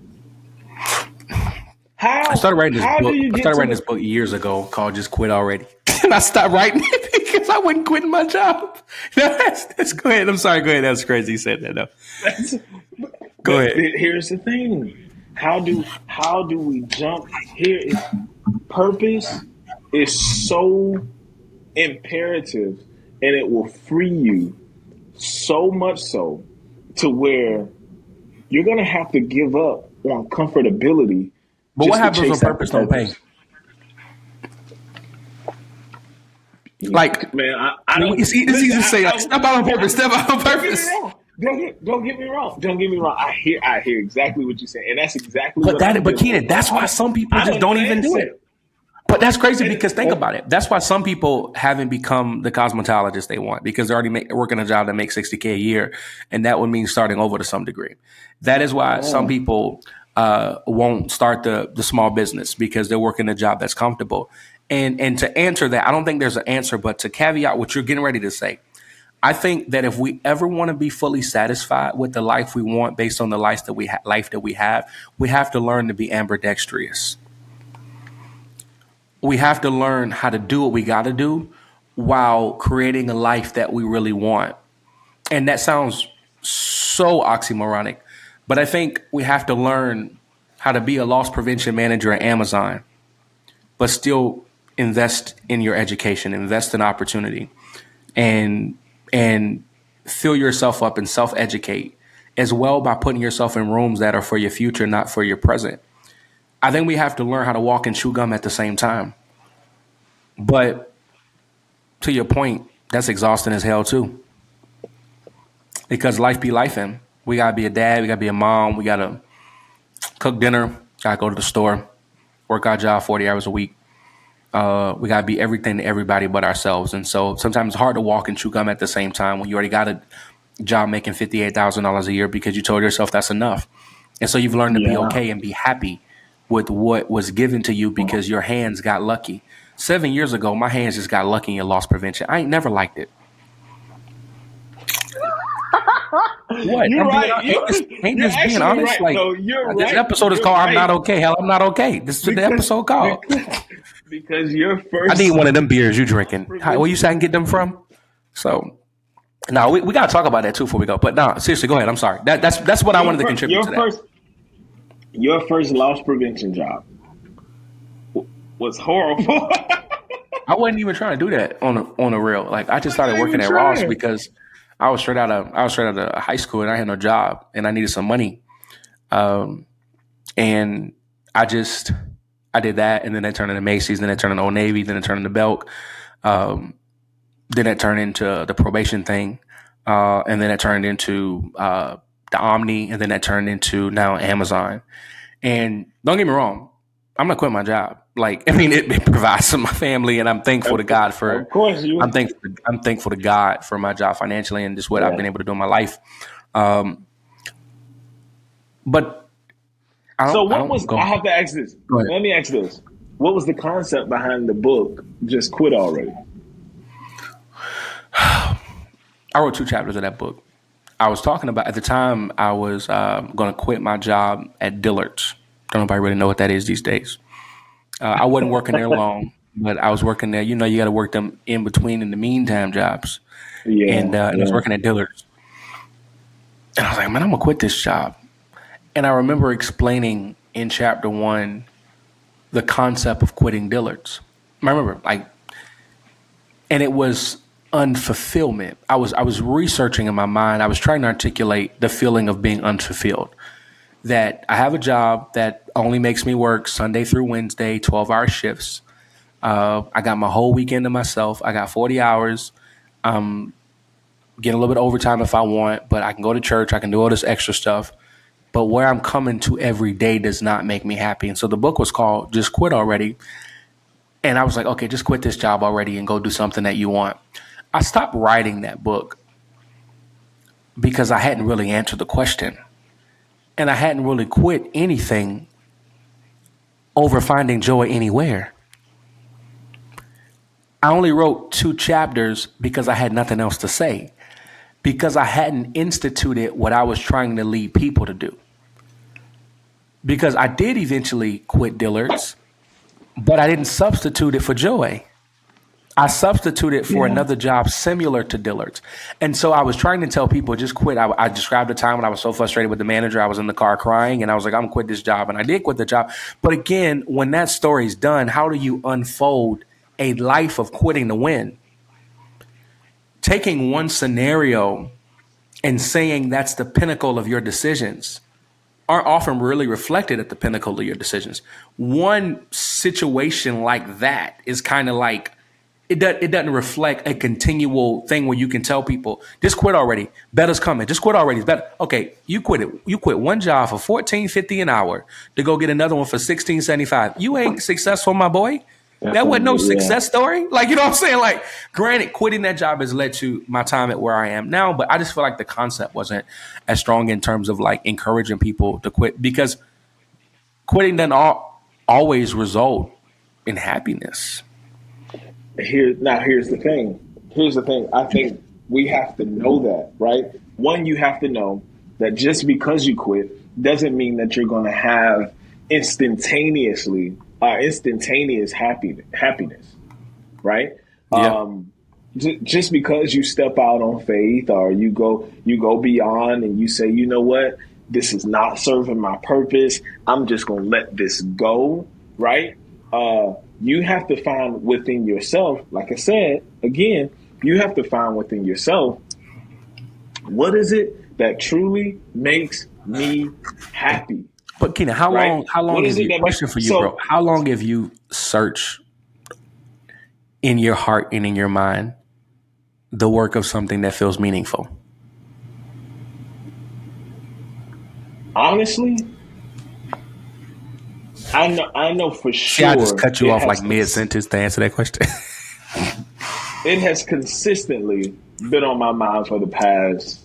Speaker 2: How
Speaker 1: I started writing this
Speaker 2: how
Speaker 1: book.
Speaker 2: do you
Speaker 1: I
Speaker 2: get
Speaker 1: started
Speaker 2: to
Speaker 1: writing
Speaker 2: the,
Speaker 1: this book years ago called "Just Quit Already," and I stopped writing it because I wasn't quitting my job. That's, that's, go ahead. I'm sorry. Go ahead. That's crazy. You said that. though. Go ahead.
Speaker 2: Here's the thing: how do how do we jump? Here is purpose is so imperative, and it will free you so much so to where you're gonna have to give up on comfortability.
Speaker 1: But what happens when purpose don't pay? Like,
Speaker 2: man, I, I don't.
Speaker 1: It's, it's easy to say, like, step out on purpose, step out on purpose.
Speaker 2: Don't get, don't get me wrong. Don't get me wrong. I hear, I hear exactly what you're saying, and that's exactly.
Speaker 1: But
Speaker 2: what
Speaker 1: that,
Speaker 2: I'm
Speaker 1: but
Speaker 2: doing.
Speaker 1: Keenan, that's why some people just don't even do it. But that's crazy because think about it. That's why some people haven't become the cosmetologist they want because they're already make, working a job that makes sixty K a year. And that would mean starting over to some degree. That is why oh. some people uh, won't start the, the small business because they're working a job that's comfortable. And, and to answer that, I don't think there's an answer, but to caveat what you're getting ready to say, I think that if we ever want to be fully satisfied with the life we want based on the life that we ha- life that we have, we have to learn to be ambidextrous. We have to learn how to do what we got to do while creating a life that we really want. And that sounds so oxymoronic, but I think we have to learn how to be a loss prevention manager at Amazon, but still invest in your education, invest in opportunity, and and fill yourself up and self-educate as well by putting yourself in rooms that are for your future, not for your present. I think we have to learn how to walk and chew gum at the same time. But to your point, that's exhausting as hell too. Because life be life in. We gotta be a dad, we gotta be a mom, we gotta cook dinner, gotta go to the store, work our job forty hours a week. Uh, we gotta be everything to everybody but ourselves. And so sometimes it's hard to walk and chew gum at the same time when you already got a job making fifty-eight thousand dollars a year because you told yourself that's enough. And so you've learned to yeah. be okay and be happy with what was given to you because your hands got lucky. Seven years ago, my hands just got lucky in loss prevention. I ain't never liked it. What?
Speaker 2: You're
Speaker 1: I'm
Speaker 2: right.
Speaker 1: being,
Speaker 2: You're,
Speaker 1: ain't this, ain't this being honest?
Speaker 2: Right.
Speaker 1: Like,
Speaker 2: no, you're
Speaker 1: this
Speaker 2: right.
Speaker 1: episode is
Speaker 2: you're
Speaker 1: called
Speaker 2: right.
Speaker 1: I'm Not Okay. Hell, I'm not okay. This is because, the episode called.
Speaker 2: Because, because your first...
Speaker 1: I need one of them beers you drinking. How, where you say I can get them from? So... No, we, we got to talk about that too before we go. But no, seriously, go ahead. I'm sorry. That, that's that's what your I wanted first, to contribute
Speaker 2: your
Speaker 1: to
Speaker 2: first,
Speaker 1: that.
Speaker 2: Your first loss prevention job was horrible.
Speaker 1: I wasn't even trying to do that on a, on a real. Like I just started working at trying. Ross because I was straight out of I was straight out of high school and I had no job and I needed some money. Um, and I just I did that and then I turned into Macy's, then I turned into Old Navy, then I turned into Belk. Um, Then it turned into the probation thing. Uh, and then it turned into uh, the Omni. And then it turned into now Amazon. And don't get me wrong, I'm not quitting my job. Like, I mean, it, it provides for my family. And I'm thankful to God for,
Speaker 2: of course you
Speaker 1: I'm thankful, I'm thankful to God for my job financially and just what yeah. I've been able to do in my life. Um, but I don't,
Speaker 2: so what
Speaker 1: I don't
Speaker 2: was,
Speaker 1: go,
Speaker 2: I have to ask this. Let me ask this. What was the concept behind the book, Just Quit Already?
Speaker 1: I wrote two chapters of that book. I was talking about, at the time, I was uh, going to quit my job at Dillard's. Don't nobody really know what that is these days. Uh, I wasn't working there long, but I was working there. You know, you got to work them in between, in the meantime jobs. Yeah, and, uh, and yeah. I was working at Dillard's. And I was like, man, I'm going to quit this job. And I remember explaining in chapter one the concept of quitting Dillard's. I remember, like, and it was unfulfillment. I was I was researching in my mind. I was trying to articulate the feeling of being unfulfilled. That I have a job that only makes me work Sunday through Wednesday, twelve-hour shifts. Uh, I got my whole weekend to myself. I got forty hours. Um, get a little bit of overtime if I want, but I can go to church. I can do all this extra stuff. But where I'm coming to every day does not make me happy. And so the book was called Just Quit Already. And I was like, okay, just quit this job already and go do something that you want. I stopped writing that book because I hadn't really answered the question. And I hadn't really quit anything over finding joy anywhere. I only wrote two chapters because I had nothing else to say. because I hadn't instituted what I was trying to lead people to do. Because I did eventually quit Dillard's, but I didn't substitute it for joy. I substituted for yeah. another job similar to Dillard's. And so I was trying to tell people, just quit. I, I described a time when I was so frustrated with the manager. I was in the car crying, and I was like, I'm going to quit this job. And I did quit the job. But again, when that story's done, how do you unfold a life of quitting to win? Taking one scenario and saying that's the pinnacle of your decisions aren't often really reflected at the pinnacle of your decisions. One situation like that is kind of like, It, does, it doesn't reflect a continual thing where you can tell people, just quit already. Better's coming. Just quit already. It's better. Okay, you quit it. You quit one job for fourteen fifty an hour to go get another one for sixteen seventy-five. You ain't successful, my boy. Definitely, that wasn't no yeah. success story. Like, you know what I'm saying? Like, granted, quitting that job has led to my time at where I am now, but I just feel like the concept wasn't as strong in terms of like encouraging people to quit, because quitting doesn't all, always result in happiness.
Speaker 2: Here now, here's the thing. Here's the thing. I think we have to know that, right? One, you have to know that just because you quit doesn't mean that you're going to have instantaneously, uh, instantaneous happy, happiness, right?
Speaker 1: Yeah.
Speaker 2: Um, j- just because you step out on faith, or you go, you go beyond, and you say, you know what, this is not serving my purpose. I'm just going to let this go, right? Uh, You have to find within yourself, like I said, again, you have to find within yourself, what is it that truly makes me happy?
Speaker 1: But Keenan, how right? long, how long is it, question for you, so, bro, how long have you searched in your heart and in your mind the work of something that feels meaningful?
Speaker 2: Honestly, I know, I know for sure.
Speaker 1: See, I just cut you off like mid sentence to answer that question.
Speaker 2: It has consistently been on my mind for the past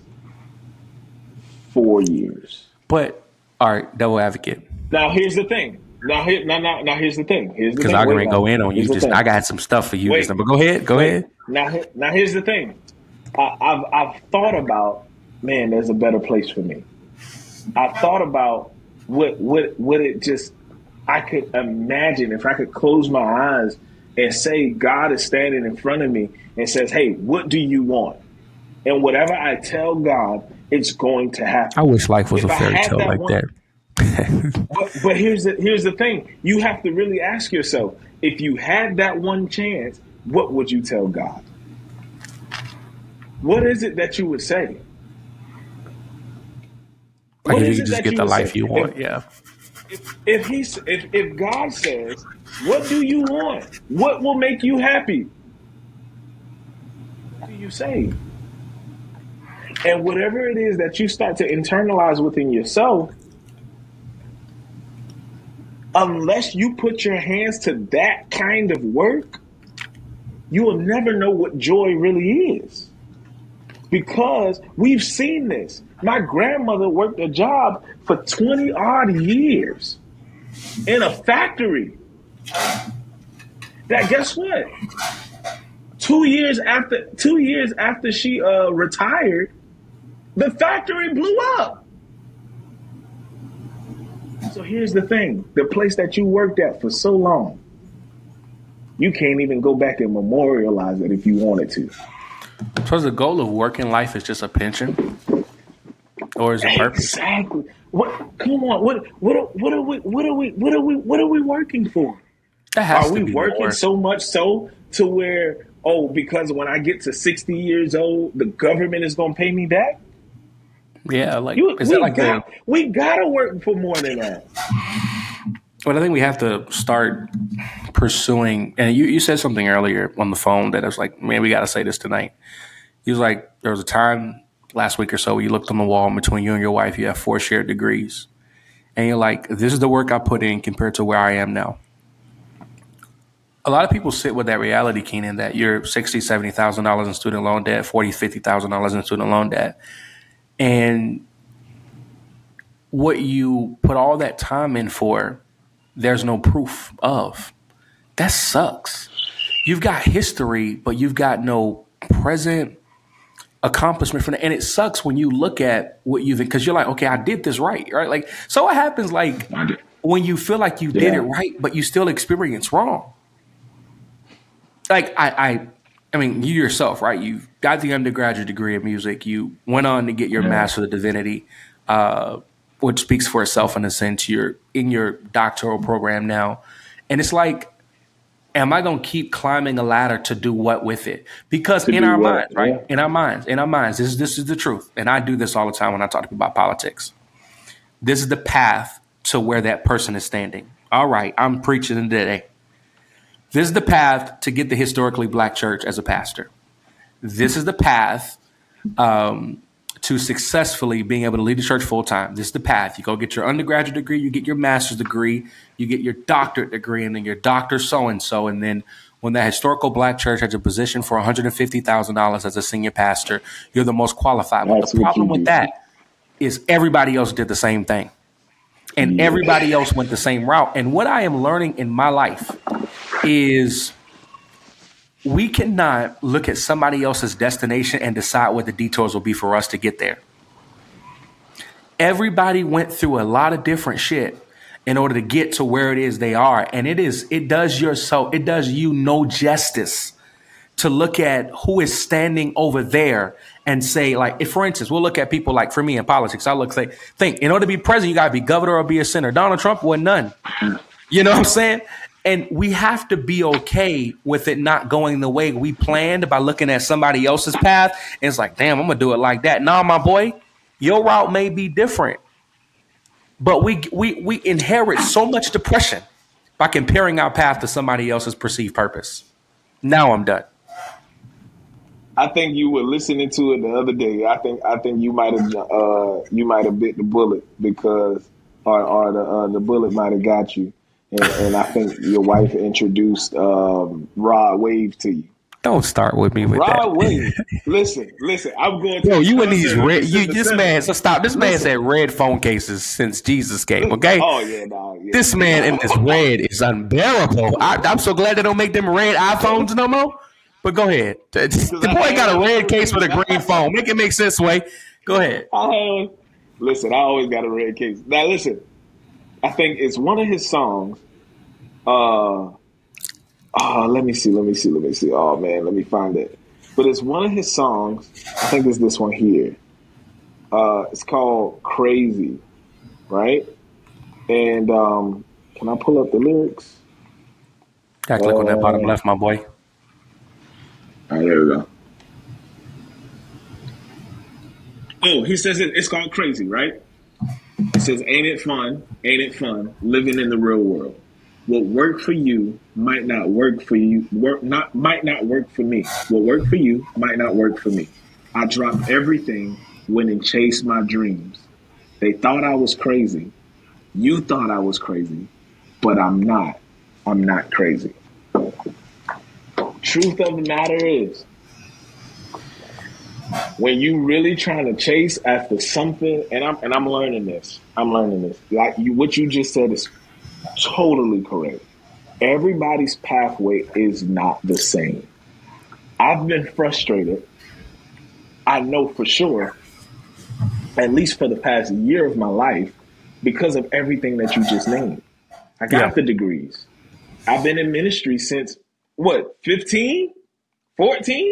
Speaker 2: four years.
Speaker 1: But, all right, double advocate.
Speaker 2: Now here's the thing. Now here, now, now, now here's the thing. Here's the
Speaker 1: because I'm gonna go in on you. Just, I got some stuff for you. Just, but go ahead. Go Wait. ahead.
Speaker 2: Now, now here's the thing. I, I've I've thought about, man, there's a better place for me. I've thought about what what would it just. I could imagine if I could close my eyes and say God is standing in front of me and says, hey, what do you want? And whatever I tell God, it's going to happen.
Speaker 1: I wish life was if a fairy tale like one,
Speaker 2: that. but, but here's the, here's the thing. You have to really ask yourself, if you had that one chance, what would you tell God? What is it that you would say?
Speaker 1: Like if you just get the life you want,
Speaker 2: if,
Speaker 1: yeah.
Speaker 2: If, if he if if God says, "What do you want? What will make you happy?" What do you say? And whatever it is that you start to internalize within yourself, unless you put your hands to that kind of work, you will never know what joy really is. Because we've seen this. My grandmother worked a job for twenty odd years in a factory. That guess what? Two years after two years after she uh, retired, the factory blew up. So here's the thing: the place that you worked at for so long, you can't even go back and memorialize it if you wanted to.
Speaker 1: So the goal of working life is just a pension, or is it purpose?
Speaker 2: Exactly. What? Come on. What? What? What are we? What are we? What are we? What are we working for?
Speaker 1: That has
Speaker 2: are
Speaker 1: to
Speaker 2: we
Speaker 1: be
Speaker 2: working
Speaker 1: more.
Speaker 2: so much so to where oh, because when I get to sixty years old, the government is going to pay me back?
Speaker 1: Yeah, like
Speaker 2: you,
Speaker 1: is
Speaker 2: we
Speaker 1: that like
Speaker 2: got,
Speaker 1: a,
Speaker 2: we gotta work for more than that.
Speaker 1: But I think we have to start pursuing, and you, you said something earlier on the phone that I was like, man, we got to say this tonight. He was like, there was a time last week or so where you looked on the wall between you and your wife, you have four shared degrees. And you're like, this is the work I put in compared to where I am now. A lot of people sit with that reality, Keenan, that you're sixty thousand dollars, seventy thousand dollars in student loan debt, forty thousand dollars, fifty thousand dollars in student loan debt. And what you put all that time in for, there's no proof of. That sucks. You've got history, but you've got no present accomplishment from that. And it sucks when you look at what you've, because you're like, okay, I did this right, right? Like, so what happens like when you feel like you did
Speaker 2: Yeah.
Speaker 1: it right, but you still experience wrong? Like I, I, I mean, you yourself, right? You got the undergraduate degree in music. You went on to get your
Speaker 2: Yeah.
Speaker 1: Master of Divinity, uh, which speaks for itself in a sense. You're in your doctoral program now. And it's like, am I going to keep climbing a ladder to do what with it? Because
Speaker 2: To
Speaker 1: in
Speaker 2: do
Speaker 1: our
Speaker 2: what?
Speaker 1: minds, right?
Speaker 2: Yeah.
Speaker 1: In our minds, in our minds, this is, this is the truth. And I do this all the time when I talk to people about politics. This is the path to where that person is standing. All right, I'm preaching today. This is the path to get the historically black church as a pastor. This is the path um, to successfully being able to lead the church full time. This is the path. You go get your undergraduate degree, you get your master's degree, you get your doctorate degree, and then your doctor so-and-so. And then when that historical black church has a position for one hundred fifty thousand dollars as a senior pastor, you're the most qualified. But
Speaker 2: That's
Speaker 1: the
Speaker 2: what
Speaker 1: problem
Speaker 2: you
Speaker 1: with
Speaker 2: do.
Speaker 1: that is everybody else did the same thing. And
Speaker 2: Yeah.
Speaker 1: everybody else went the same route. And what I am learning in my life is we cannot look at somebody else's destination and decide what the detours will be for us to get there. Everybody went through a lot of different shit in order to get to where it is they are. And it is, it does yourself, it does you no justice to look at who is standing over there and say, like, if, for instance, we'll look at people like, for me in politics, I look, say, think, in order to be president, you got to be governor or be a senator. Donald Trump was none. You know what I'm saying? And we have to be okay with it not going the way we planned by looking at somebody else's path. And it's like, damn, I'm going to do it like that. Nah, my boy, your route may be different. But we, we, we inherit so much depression by comparing our path to somebody else's perceived purpose. Now I'm done.
Speaker 2: I think you were listening to it the other day. I think I think you might have uh, you might have bit the bullet because or, or the uh, the bullet might have got you. And, and I think your wife introduced um, Rod Wave to you.
Speaker 1: Don't start with me with
Speaker 2: Rod
Speaker 1: that.
Speaker 2: Wave, listen, listen. I'm going to.
Speaker 1: Yo, you in
Speaker 2: concert
Speaker 1: these
Speaker 2: on
Speaker 1: red? You
Speaker 2: December
Speaker 1: this
Speaker 2: seventh.
Speaker 1: man? So stop. This man
Speaker 2: Listen.
Speaker 1: said red phone cases since Jesus came. Okay.
Speaker 2: Oh yeah, dog. Yeah.
Speaker 1: This man in this red is unbearable. I, I'm so glad they don't make them red iPhones no more. But go ahead. The boy got a red case with a green phone. Make it make sense, way. Go ahead.
Speaker 2: Uh, listen, I always got a red case. Now listen, I think it's one of his songs. Uh, oh, let me see, let me see, let me see. Oh man, let me find it. But it's one of his songs. I think it's this one here. Uh, it's called "Crazy," right? And um, can I pull up the lyrics?
Speaker 1: Gotta click on that bottom left, my boy.
Speaker 2: All right, there we go. Oh, he says it, it's called "Crazy," right? It says, "Ain't it fun? Ain't it fun living in the real world? What worked for you might not work for you. Work not might not work for me. What worked for you might not work for me. I dropped everything, went and chased my dreams. They thought I was crazy. You thought I was crazy, but I'm not. I'm not crazy. Truth of the matter is, when you really trying to chase after something, and I'm and I'm learning this. I'm learning this. Like you, what you just said is totally correct. Everybody's pathway is not the same. I've been frustrated. I know for sure, at least for the past year of my life, because of everything that you just named. I got
Speaker 1: Yeah.
Speaker 2: the degrees. I've been in ministry since what, fifteen, fourteen?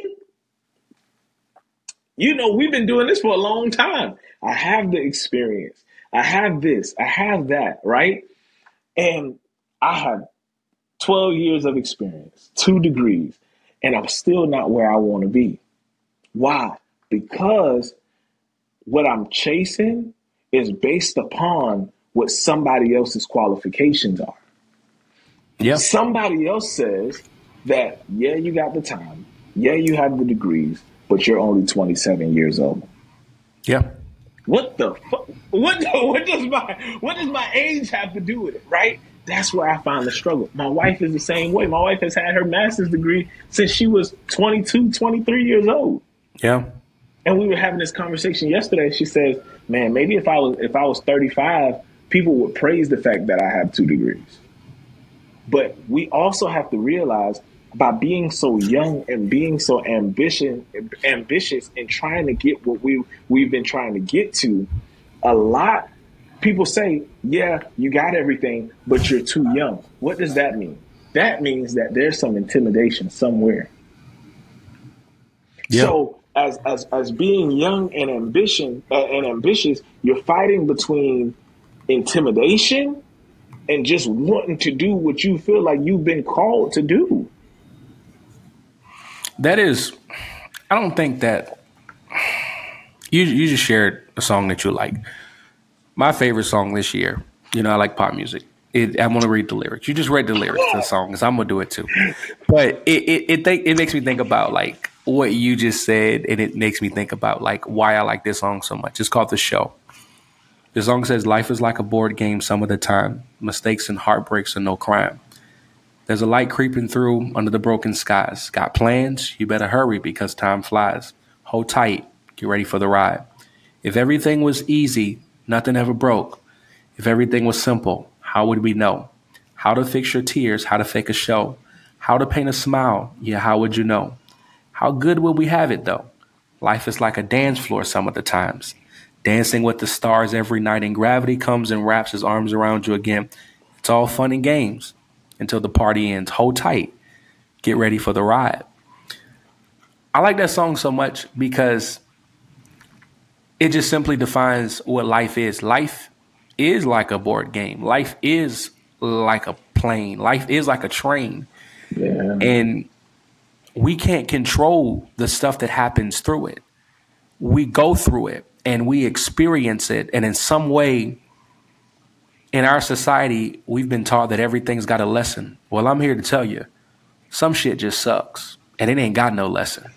Speaker 2: You know, we've been doing this for a long time. I have the experience. I have this. I have that, right? And I have twelve years of experience, two degrees, and I'm still not where I want to be. Why? Because what I'm chasing is based upon what somebody else's qualifications are.
Speaker 1: Yeah.
Speaker 2: Somebody else says that, yeah, you got the time. Yeah, you have the degrees, but you're only twenty-seven years old.
Speaker 1: Yeah.
Speaker 2: What the fuck? What, what does my what does my age have to do with it, right? That's where I find the struggle. My wife is the same way. My wife has had her master's degree since she was twenty-two, twenty-three years old.
Speaker 1: Yeah.
Speaker 2: And we were having this conversation yesterday. She says, man, maybe if I was if I was thirty-five, people would praise the fact that I have two degrees. But we also have to realize by being so young and being so ambitious, ambitious and trying to get what we we've been trying to get to, a lot people say, yeah, you got everything, but you're too young. What does that mean? That means that there's some intimidation somewhere. Yep. So as as as being young and ambition uh, and ambitious, you're fighting between intimidation and just wanting to do what you feel like you've been called to do.
Speaker 1: That is, I don't think that you you just shared a song that you like. My favorite song this year, you know, I like pop music. It, I'm going to read the lyrics. You just read the lyrics to the song, because I'm going to do it too. But it it it, think, it makes me think about like what you just said, and it makes me think about like why I like this song so much. It's called The Show. The song says, life is like a board game some of the time. Mistakes and heartbreaks are no crime. There's a light creeping through under the broken skies. Got plans? You better hurry because time flies. Hold tight. Get ready for the ride. If everything was easy, nothing ever broke. If everything was simple, how would we know? How to fix your tears, how to fake a show. How to paint a smile, yeah, how would you know? How good will we have it, though? Life is like a dance floor some of the times. Dancing with the stars every night, and gravity comes and wraps his arms around you again. It's all fun and games until the party ends. Hold tight. Get ready for the ride. I like that song so much because it just simply defines what life is. Life is like a board game. Life is like a plane. Life is like a train. Yeah. And we can't control the stuff that happens through it. We go through it and we experience it. And in some way, in our society, we've been taught that everything's got a lesson. Well, I'm here to tell you, some shit just sucks and it ain't got no lesson.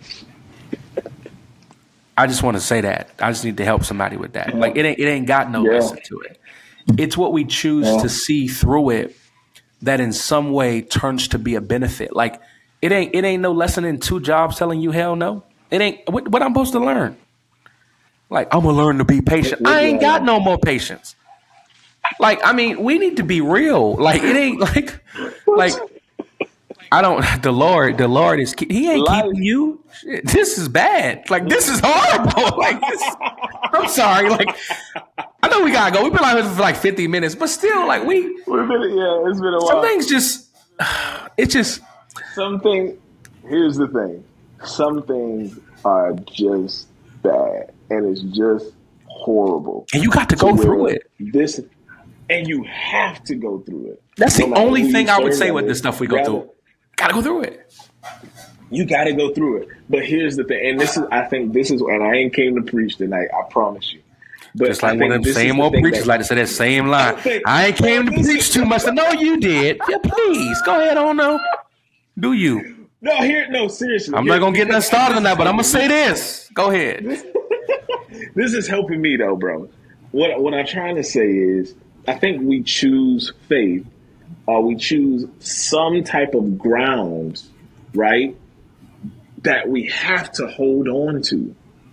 Speaker 1: I just want to say that. I just need to help somebody with that. Like it ain't, it ain't got no yeah. lesson to it. It's what we choose yeah. to see through it that in some way turns to be a benefit. Like it ain't, it ain't no lesson in two jobs telling you hell no. It ain't what, what I'm supposed to learn. Like I'm gonna learn to be patient. I ain't got no more patience. Like I mean, we need to be real. Like it ain't like like. I don't. The Lord, the Lord is. He ain't Life. keeping you. Shit, this is bad. Like this is horrible. Like this. I'm sorry. Like I know we gotta go. We've been like for like fifty minutes, but still, like we.
Speaker 2: We've been. Yeah, it's been a while.
Speaker 1: Some things just. It's just.
Speaker 2: Something. Here's the thing. Some things are just bad, and it's just horrible.
Speaker 1: And you got to go through it.
Speaker 2: This, and you have to go through it.
Speaker 1: That's no the only thing I would say with this stuff we go through. Gotta go through it.
Speaker 2: You gotta go through it. But here's the thing, and this is, I think this is, and I ain't came to preach tonight, I promise you.
Speaker 1: But just like one of them same old preachers that, like to say that same line. I, think, I ain't came to preach too much. No, you did. Yeah, please go ahead on now. Do you?
Speaker 2: No, here, no, seriously.
Speaker 1: I'm
Speaker 2: here,
Speaker 1: not gonna get that started on that, but I'm gonna say this. Go ahead.
Speaker 2: This, this is helping me though, bro. What what I'm trying to say is, I think we choose faith. Or we choose some type of grounds, right, that we have to hold on to.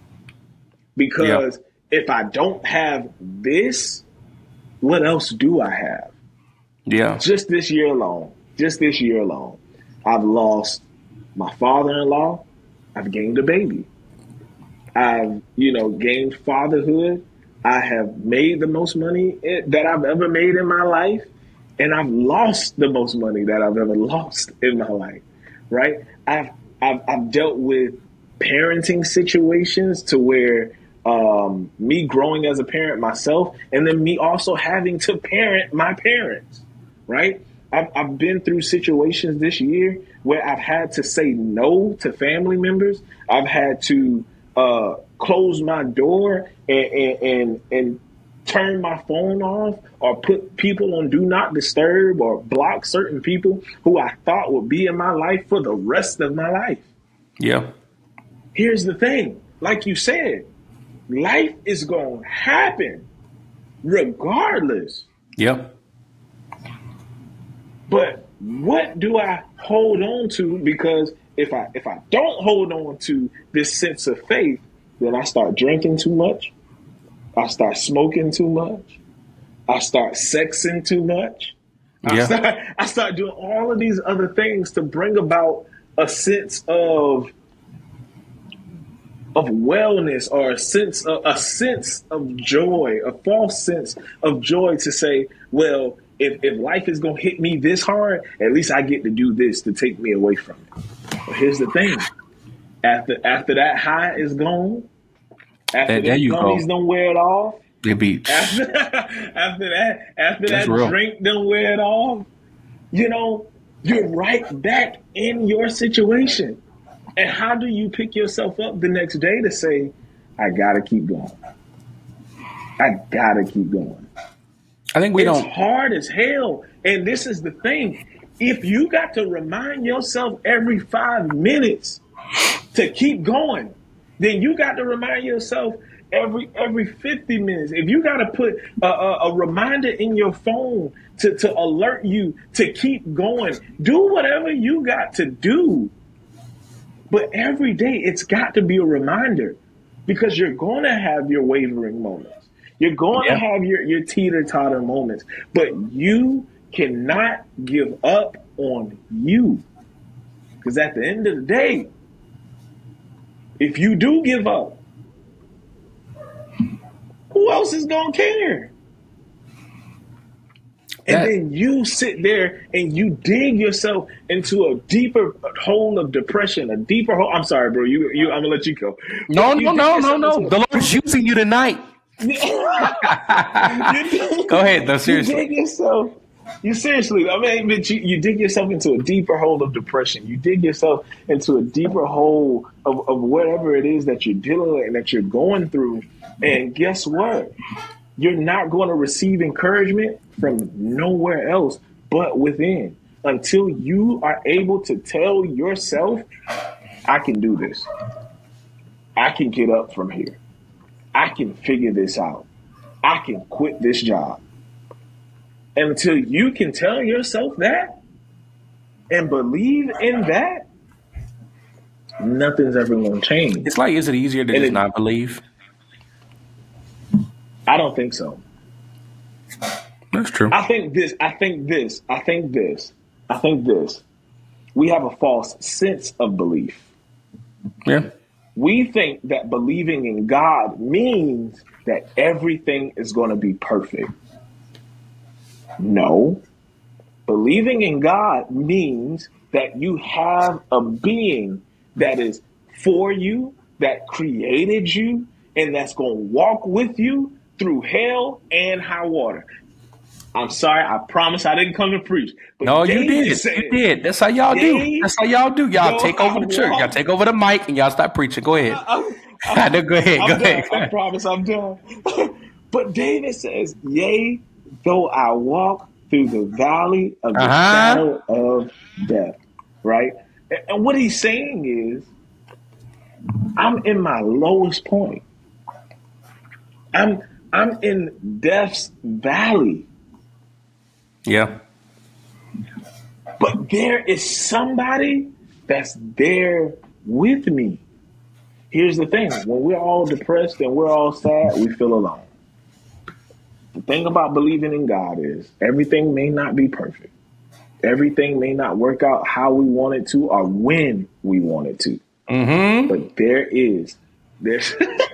Speaker 2: Because yeah. if I don't have this, what else do I have?
Speaker 1: Yeah.
Speaker 2: Just this year alone, just this year alone, I've lost my father-in-law. I've gained a baby. I've, you know, gained fatherhood. I have made the most money that I've ever made in my life. And I've lost the most money that I've ever lost in my life, right? I've I've, I've dealt with parenting situations to where um, me growing as a parent myself, and then me also having to parent my parents, right? I've, I've been through situations this year where I've had to say no to family members. I've had to uh, close my door and and and, and turn my phone off or put people on do not disturb or block certain people who I thought would be in my life for the rest of my life.
Speaker 1: Yeah.
Speaker 2: Here's the thing. Like you said, life is going to happen regardless.
Speaker 1: Yep.
Speaker 2: But what do I hold on to? Because if I if I don't hold on to this sense of faith, then I start drinking too much. I start smoking too much. I start sexing too much. I
Speaker 1: Yeah.
Speaker 2: start, I start doing all of these other things to bring about a sense of of wellness, or a sense of, a sense of joy, a false sense of joy, to say, well, if, if life is going to hit me this hard, at least I get to do this to take me away from it. But here's the thing. After after that high is gone, after
Speaker 1: There, there
Speaker 2: them
Speaker 1: you
Speaker 2: gummies
Speaker 1: go.
Speaker 2: don't wear it off,
Speaker 1: It be
Speaker 2: after, after that, after
Speaker 1: That's
Speaker 2: that
Speaker 1: real.
Speaker 2: drink don't wear it off, you know, you're right back in your situation. And how do you pick yourself up the next day to say, I gotta keep going. I gotta keep going.
Speaker 1: I think we
Speaker 2: It's
Speaker 1: don't.
Speaker 2: hard as hell. And this is the thing. If you got to remind yourself every five minutes to keep going, then you got to remind yourself every every fifty minutes. If you got to put a, a, a reminder in your phone to, to alert you to keep going, do whatever you got to do. But every day it's got to be a reminder, because you're going to have your wavering moments. You're going
Speaker 1: Yeah.
Speaker 2: to have your, your teeter-totter moments. But you cannot give up on you. Because at the end of the day, if you do give up, who else is going to care? And
Speaker 1: That-
Speaker 2: then you sit there and you dig yourself into a deeper hole of depression, a deeper hole. I'm sorry, bro. You, you, I'm gonna let you go.
Speaker 1: No,
Speaker 2: You
Speaker 1: no,
Speaker 2: dig
Speaker 1: no, no,
Speaker 2: yourself
Speaker 1: no.
Speaker 2: into
Speaker 1: The Lord's using you tonight.
Speaker 2: a- You-
Speaker 1: Go ahead, though.
Speaker 2: You
Speaker 1: Seriously.
Speaker 2: dig yourself. You seriously. I mean, but you, you dig yourself into a deeper hole of depression. You dig yourself into a deeper hole of, of whatever it is that you're dealing with and that you're going through. And guess what? You're not going to receive encouragement from nowhere else but within, until you are able to tell yourself, I can do this. I can get up from here. I can figure this out. I can quit this job. And until you can tell yourself that and believe in that, nothing's ever going to change.
Speaker 1: It's like, is it easier to
Speaker 2: And
Speaker 1: just
Speaker 2: it-
Speaker 1: not believe?
Speaker 2: I don't think so.
Speaker 1: That's true.
Speaker 2: I think this, I think this, I think this, I think this. We have a false sense of belief.
Speaker 1: Yeah.
Speaker 2: We think that believing in God means that everything is going to be perfect. No. Believing in God means that you have a being that is for you, that created you, and that's going to walk with you through hell and high water. I'm sorry, I promise I didn't come to preach. But
Speaker 1: No, you
Speaker 2: David
Speaker 1: did.
Speaker 2: said,
Speaker 1: You did. That's how y'all do.
Speaker 2: Dave,
Speaker 1: That's how y'all do. Y'all
Speaker 2: yo,
Speaker 1: take over the
Speaker 2: I
Speaker 1: church. Y'all
Speaker 2: walk-
Speaker 1: take over the mic and y'all start preaching. Go ahead.
Speaker 2: I'm,
Speaker 1: I know. Go ahead.
Speaker 2: I'm
Speaker 1: Go
Speaker 2: done.
Speaker 1: ahead.
Speaker 2: I promise I'm done. But David says, yea, though I walk through the valley of the
Speaker 1: Uh-huh.
Speaker 2: shadow of death. Right? And, and what he's saying is, I'm in my lowest point. I'm I'm in death's valley.
Speaker 1: Yeah.
Speaker 2: But there is somebody that's there with me. Here's the thing. When we're all depressed and we're all sad, we feel alone. The thing about believing in God is everything may not be perfect. Everything may not work out how we want it to or when we want it to.
Speaker 1: Mm-hmm.
Speaker 2: But there is. There's,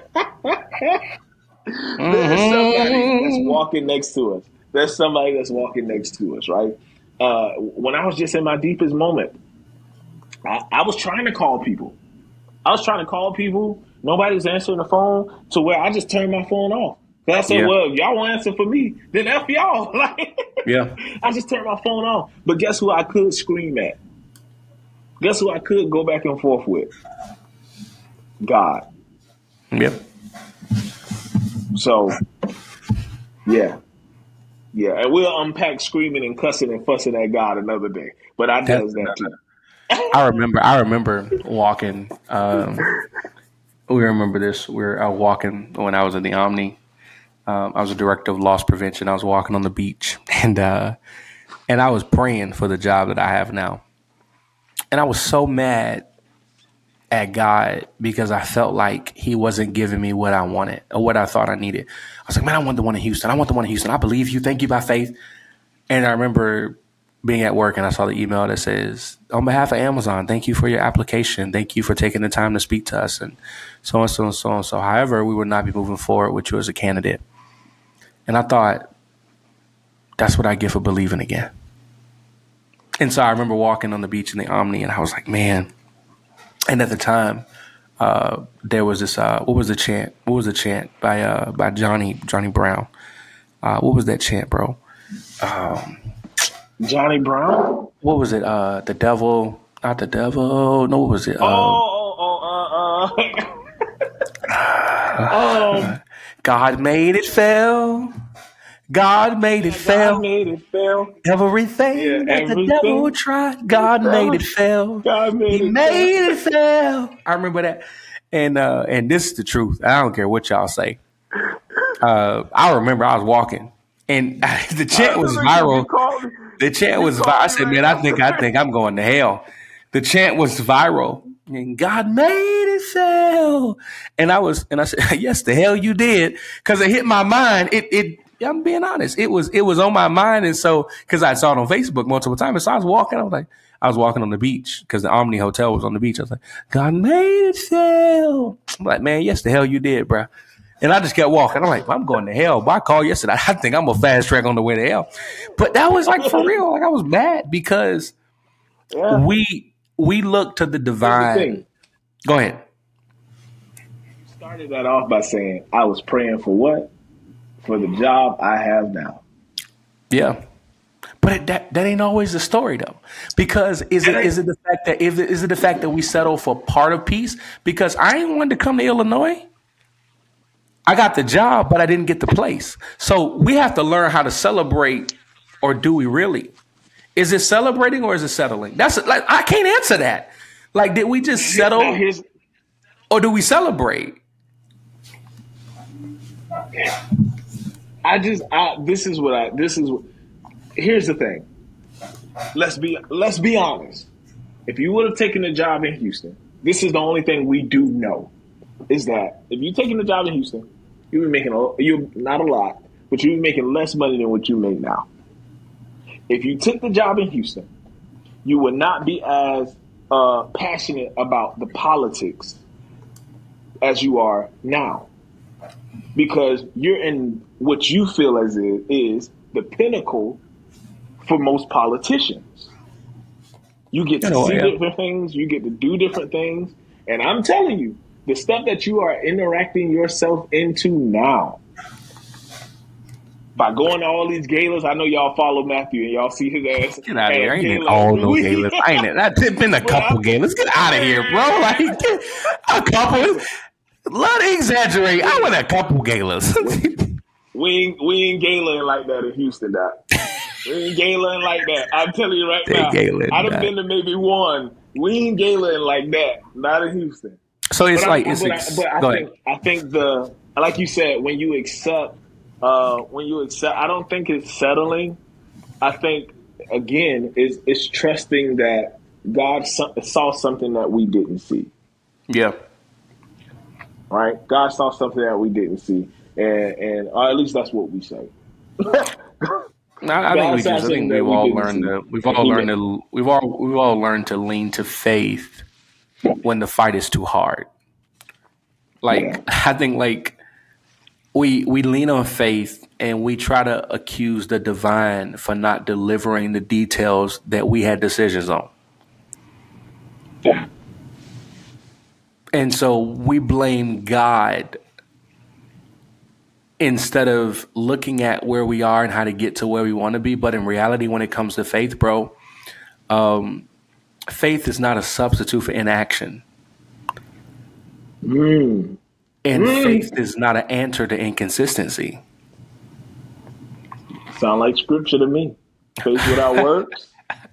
Speaker 1: Mm-hmm.
Speaker 2: there's somebody that's walking next to us. There's somebody that's walking next to us, right? Uh, when I was just in my deepest moment, I, I was trying to call people. I was trying to call people. Nobody was answering the phone, to where I just turned my phone off. 'Cause I said,
Speaker 1: Yeah.
Speaker 2: well, if y'all won't answer for me, then F y'all. Like,
Speaker 1: Yeah.
Speaker 2: I just turned my phone off. But guess who I could scream at? Guess who I could go back and forth with? God.
Speaker 1: Yep.
Speaker 2: So, yeah. Yeah, and we'll unpack screaming and cussing and fussing at God another day. But I does that too.
Speaker 1: I remember. I remember walking. Um, we remember this. We were out walking when I was in the Omni. Um, I was a director of loss prevention. I was walking on the beach, and uh, and I was praying for the job that I have now. And I was so mad at God because I felt like He wasn't giving me what I wanted or what I thought I needed. I was like, man, I want the one in Houston. I want the one in Houston. I believe you. Thank you by faith. And I remember being at work and I saw the email that says, on behalf of Amazon, thank you for your application. Thank you for taking the time to speak to us, and so on, so on, so on. So, however, we would not be moving forward with you as a candidate. And I thought, that's what I get for believing again. And so I remember walking on the beach in the Omni, and I was like, man. And at the time, uh, there was this, uh, what was the chant? What was the chant by uh, by Johnny Johnny Brown? Uh, what was that chant, bro? Um,
Speaker 2: Johnny Brown?
Speaker 1: What was it? Uh, the devil, not the devil. No, what was it?
Speaker 2: Oh, oh, oh, uh, uh. um,
Speaker 1: God made it fail. God made it
Speaker 2: God
Speaker 1: fail.
Speaker 2: made it fail.
Speaker 1: Everything
Speaker 2: Yeah,
Speaker 1: that
Speaker 2: everything.
Speaker 1: the devil tried, God made it fail.
Speaker 2: God made
Speaker 1: he
Speaker 2: it
Speaker 1: made it fail. I remember that. And uh, and this is the truth. I don't care what y'all say. Uh, I remember I was walking, and the chant was viral. The chant was viral. I said, man, I think I think I'm going to hell. The chant was viral. And God made it fail. And I was, and I said, yes, the hell you did. Because it hit my mind. It it I'm being honest. It was it was on my mind, and so because I saw it on Facebook multiple times, and so I was walking. I was like, I was walking on the beach because the Omni Hotel was on the beach. I was like, God made it fail. I'm like, man, yes, the hell you did, bro. And I just kept walking. I'm like, I'm going to hell. But I called yesterday. I think I'm a fast track on the way to hell. But that was like for real. Like I was mad because yeah. we we look to the divine. Go ahead.
Speaker 2: Started that off by saying I was praying for what? For the job I have now.
Speaker 1: Yeah. But it, that that ain't always the story though, because is it is it the fact that is it, is it the fact that we settle for part of peace? Because I ain't wanted to come to Illinois. I got the job, but I didn't get the place. So we have to learn how to celebrate, or do we really? Is it celebrating or is it settling? That's like I can't answer that. Like, did we just settle, or do we celebrate?
Speaker 2: I just I, this is what I this is. Here's the thing. Let's be let's be honest. If you would have taken a job in Houston, this is the only thing we do know, is that if you're taking a job in Houston, you'd be making a, you not a lot, but you'd be making less money than what you make now. If you took the job in Houston, you would not be as uh, passionate about the politics as you are now, because you're in what you feel as it is the pinnacle for most politicians. You get to you know, see yeah. different things. You get to do different things. And I'm telling you, the stuff that you are interacting yourself into now, by going to all these galas, I know y'all follow Matthew and y'all see his ass.
Speaker 1: Get out of here. I ain't in all no galas. I ain't in, I've been a couple galas. Get out of here, bro. Like, get, a couple. Let me exaggerate. I went a couple galas.
Speaker 2: we ain't, we ain't galaing like that in Houston, Doc. We ain't galaing like that. I'm telling you right now. I'd have been to maybe one. We ain't galaing like that. Not in Houston.
Speaker 1: So it's
Speaker 2: but
Speaker 1: like
Speaker 2: I,
Speaker 1: it's.
Speaker 2: But,
Speaker 1: Ex-
Speaker 2: I, but I
Speaker 1: go
Speaker 2: think
Speaker 1: ahead.
Speaker 2: I think the like you said, when you accept, uh, when you accept, I don't think it's settling. I think again, it's it's trusting that God saw something that we didn't see.
Speaker 1: Yeah.
Speaker 2: Right. God saw something that we didn't see, and and or at least that's what we say.
Speaker 1: No, I think we just. I think we've all learned to. We've all learned to. We've all. We've all learned to lean to faith when the fight is too hard. Like yeah. I think, like we we lean on faith and we try to accuse the divine for not delivering the details that we had decisions on.
Speaker 2: Yeah.
Speaker 1: And so we blame God instead of looking at where we are and how to get to where we want to be. But in reality, when it comes to faith, bro, um, faith is not a substitute for inaction.
Speaker 2: Mm.
Speaker 1: And
Speaker 2: mm.
Speaker 1: faith is not an answer to inconsistency.
Speaker 2: Sound like scripture to me. Faith without works.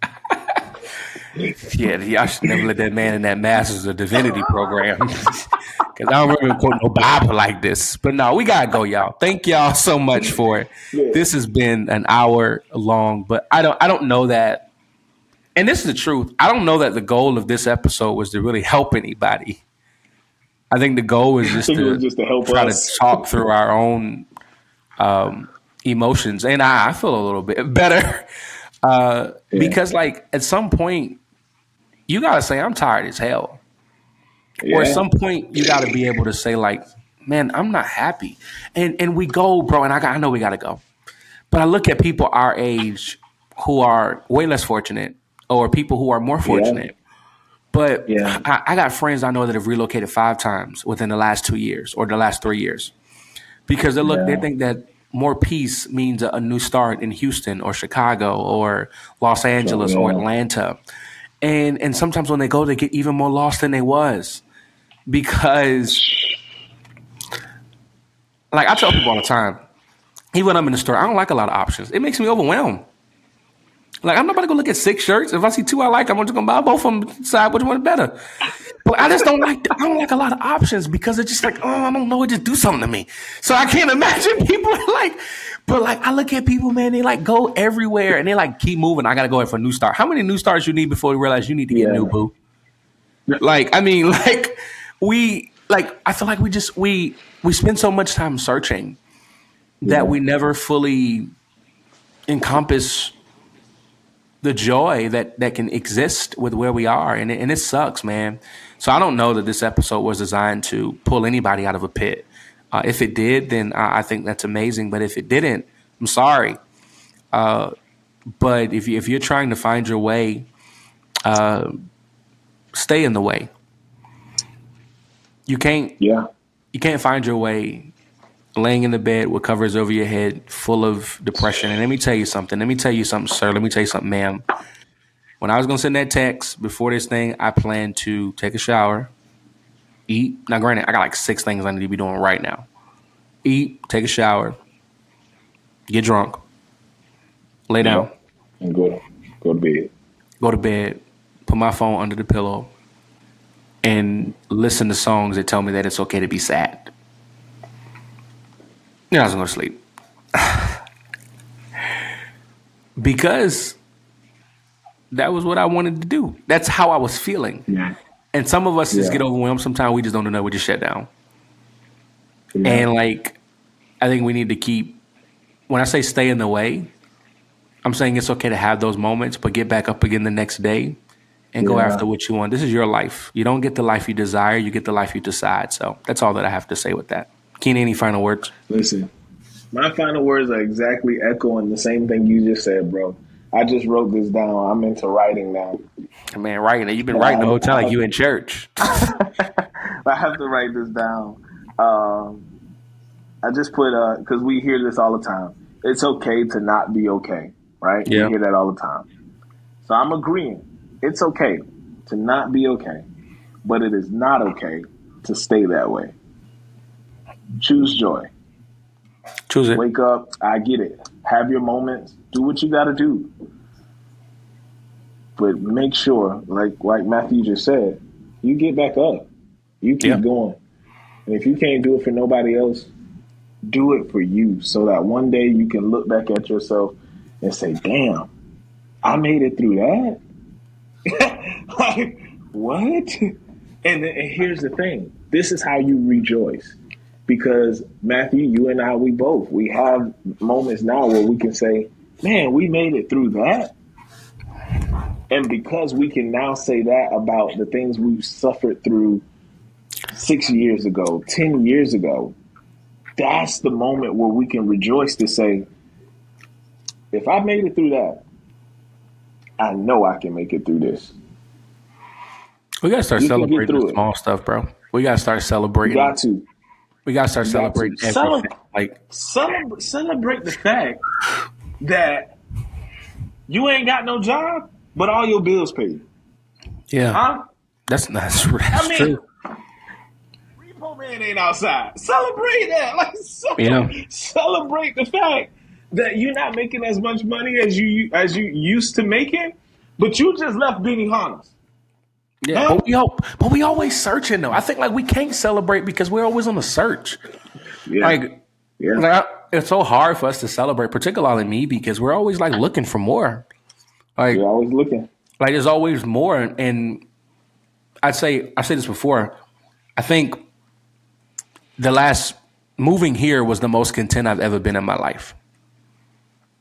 Speaker 1: Yeah, y'all should never let that man in that Masters of Divinity program. Because I don't remember quoting no Bible like this. But no, we got to go, y'all. Thank y'all so much for it. Yeah. This has been an hour long, but I don't I don't know that. And this is the truth. I don't know that the goal of this episode was to really help anybody. I think the goal is just to,
Speaker 2: just to help
Speaker 1: try
Speaker 2: us.
Speaker 1: to talk through our own um, emotions, and I, I feel a little bit better uh, yeah. because, like, at some point, you gotta say I'm tired as hell, yeah. or at some point, you gotta be able to say, like, man, I'm not happy, and and we go, bro, and I got, I know we gotta go, but I look at people our age who are way less fortunate, or people who are more fortunate. Yeah. But yeah. I, I got friends I know that have relocated five times within the last two years or the last three years because they look, yeah. they think that more peace means a, a new start in Houston or Chicago or Los Angeles so, yeah. or Atlanta. And and sometimes when they go, they get even more lost than they was because, like I tell people all the time, even when I'm in the store, I don't like a lot of options. It makes me overwhelmed. Like, I'm not about to go look at six shirts. If I see two I like, I'm just going to buy both of them, decide which one is better. But I just don't like, I don't like a lot of options because it's just like, oh, I don't know, it just do something to me. So I can't imagine people like, but like, I look at people, man, they like go everywhere and they like keep moving. I got to go in for a new start. How many new starts you need before you realize you need to get yeah. new, boo? Like, I mean, like, we, like, I feel like we just, we, we spend so much time searching that yeah. we never fully encompass the joy that, that can exist with where we are. And it, and it sucks, man. So I don't know that this episode was designed to pull anybody out of a pit. Uh, if it did, then I, I think that's amazing. But if it didn't, I'm sorry. Uh, but if, you, if you're trying to find your way, uh, stay in the way. You can't,
Speaker 2: yeah.
Speaker 1: you can't find your way laying in the bed with covers over your head full of depression. And let me tell you something. Let me tell you something, sir. Let me tell you something, ma'am. When I was going to send that text before this thing, I planned to take a shower, eat. Now, granted, I got like six things I need to be doing right now. Eat, take a shower, get drunk, lay down.
Speaker 2: And go, go to bed.
Speaker 1: Go to bed, put my phone under the pillow, and listen to songs that tell me that it's okay to be sad. Yeah, I was going to sleep. Because that was what I wanted to do. That's how I was feeling.
Speaker 2: Yeah.
Speaker 1: And some of us
Speaker 2: yeah.
Speaker 1: just get overwhelmed. Sometimes we just don't know. We just shut down.
Speaker 2: Yeah.
Speaker 1: And, like, I think we need to keep, when I say stay in the way, I'm saying it's okay to have those moments, but get back up again the next day and yeah. go after what you want. This is your life. You don't get the life you desire. You get the life you decide. So that's all that I have to say with that. Keenan, any final words?
Speaker 2: Listen, my final words are exactly echoing the same thing you just said, bro. I just wrote this down. I'm into writing now.
Speaker 1: Man, writing. You've been writing the whole time like you in church.
Speaker 2: I have to write this down. Um, I just put, because uh, we hear this all the time. It's okay to not be okay, right?
Speaker 1: Yeah.
Speaker 2: We hear that all the time. So I'm agreeing. It's okay to not be okay, but it is not okay to stay that way. Choose joy.
Speaker 1: Choose it.
Speaker 2: Wake up. I get it. Have your moments. Do what you got to do. But make sure, like like Matthew just said, you get back up. You keep yeah. going. And if you can't do it for nobody else, do it for you so that one day you can look back at yourself and say, damn, I made it through that. Like, what? And, and here's the thing. This is how you rejoice. Because, Matthew, you and I, we both, we have moments now where we can say, man, we made it through that. And because we can now say that about the things we've suffered through six years ago, ten years ago, that's the moment where we can rejoice to say, if I made it through that, I know I can make it through this.
Speaker 1: We got to start you celebrating the small stuff, bro. We got to start celebrating.
Speaker 2: You got to.
Speaker 1: We got to start celebrating everything. Like,
Speaker 2: celebrate, celebrate the fact that you ain't got no job, but all your bills paid.
Speaker 1: Yeah.
Speaker 2: Huh?
Speaker 1: That's, that's, that's
Speaker 2: I mean,
Speaker 1: true.
Speaker 2: Repo Man ain't outside. Celebrate that. Like, celebrate,
Speaker 1: yeah.
Speaker 2: celebrate the fact that you're not making as much money as you as you used to making, but you just left Benihana's.
Speaker 1: Yeah, huh? but we all, but we always searching though. I think like we can't celebrate because we're always on the search.
Speaker 2: Yeah.
Speaker 1: Like,
Speaker 2: yeah.
Speaker 1: like I, it's so hard for us to celebrate, particularly me, because we're always like looking for more. Like,
Speaker 2: you're always looking.
Speaker 1: Like there's always more, and I'd say I said this before. I think the last moving here was the most content I've ever been in my life.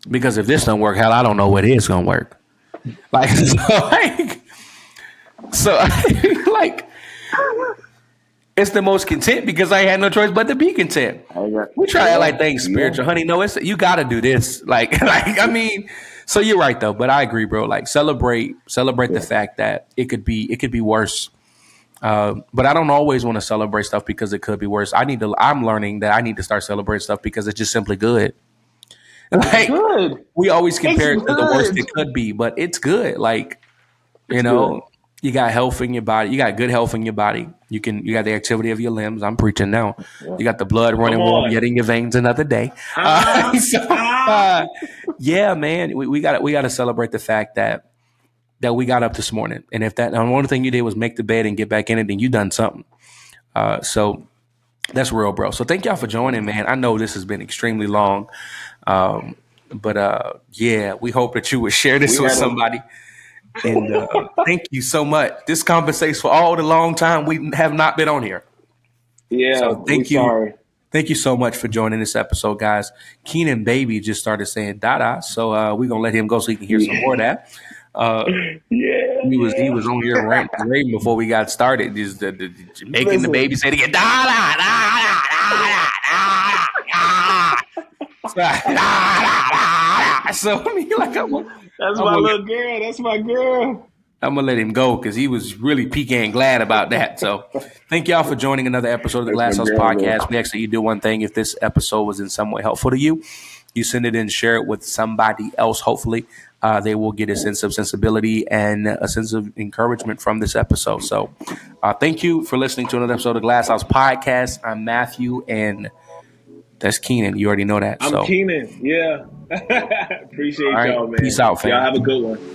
Speaker 1: Because if this don't work, hell, I don't know what is gonna work. Like, so, like, so, like, it's the most content because I had no choice but to be content. We try to like things spiritual, yeah. honey. No, it's you got to do this. Like, like I mean, so you're right though. But I agree, bro. Like, celebrate, celebrate yeah. the fact that it could be, it could be worse. Uh, but I don't always want to celebrate stuff because it could be worse. I need to. I'm learning that I need to start celebrating stuff because it's just simply good. Like, good. We always compare it's it to good. the worst it could be, but it's good. Like, you it's know. Good. You got health in your body. You got good health in your body. You can. You got the activity of your limbs. I'm preaching now. Yeah. You got the blood running warm yet in your veins another day. Uh, uh, so, uh, yeah, man. We got we got to celebrate the fact that that we got up this morning. And if that and one thing you did was make the bed and get back in it, then you done something. Uh, so that's real, bro. So thank y'all for joining, man. I know this has been extremely long, um, but uh, yeah, we hope that you would share this we with somebody. A- And uh, thank you so much. This compensates for all the long time we have not been on here.
Speaker 2: Yeah,
Speaker 1: so thank you.
Speaker 2: Sorry.
Speaker 1: Thank you so much for joining this episode, guys. Keenan Baby just started saying "Dada," so uh, we're gonna let him go so he can hear some more of that. Uh,
Speaker 2: yeah,
Speaker 1: he was he was on here right, right before we got started, just the, the, the, making Listen. the baby say again "Dada, Dada, Dada, Dada." So I mean, like I'm.
Speaker 2: That's my little girl. That's my girl.
Speaker 1: I'm going to let him go because he was really pecan glad about that. So thank y'all for joining another episode of the Glass House Podcast. Man. We actually you do one thing. If this episode was in some way helpful to you, you send it in, share it with somebody else. Hopefully uh, they will get a sense of sensibility and a sense of encouragement from this episode. So uh, thank you for listening to another episode of the Glass House Podcast. I'm Matthew, and that's Keenan. You already know that.
Speaker 2: I'm
Speaker 1: so.
Speaker 2: Keenan. Yeah. Appreciate
Speaker 1: right.
Speaker 2: y'all, man.
Speaker 1: Peace out, fam.
Speaker 2: Y'all have a good one.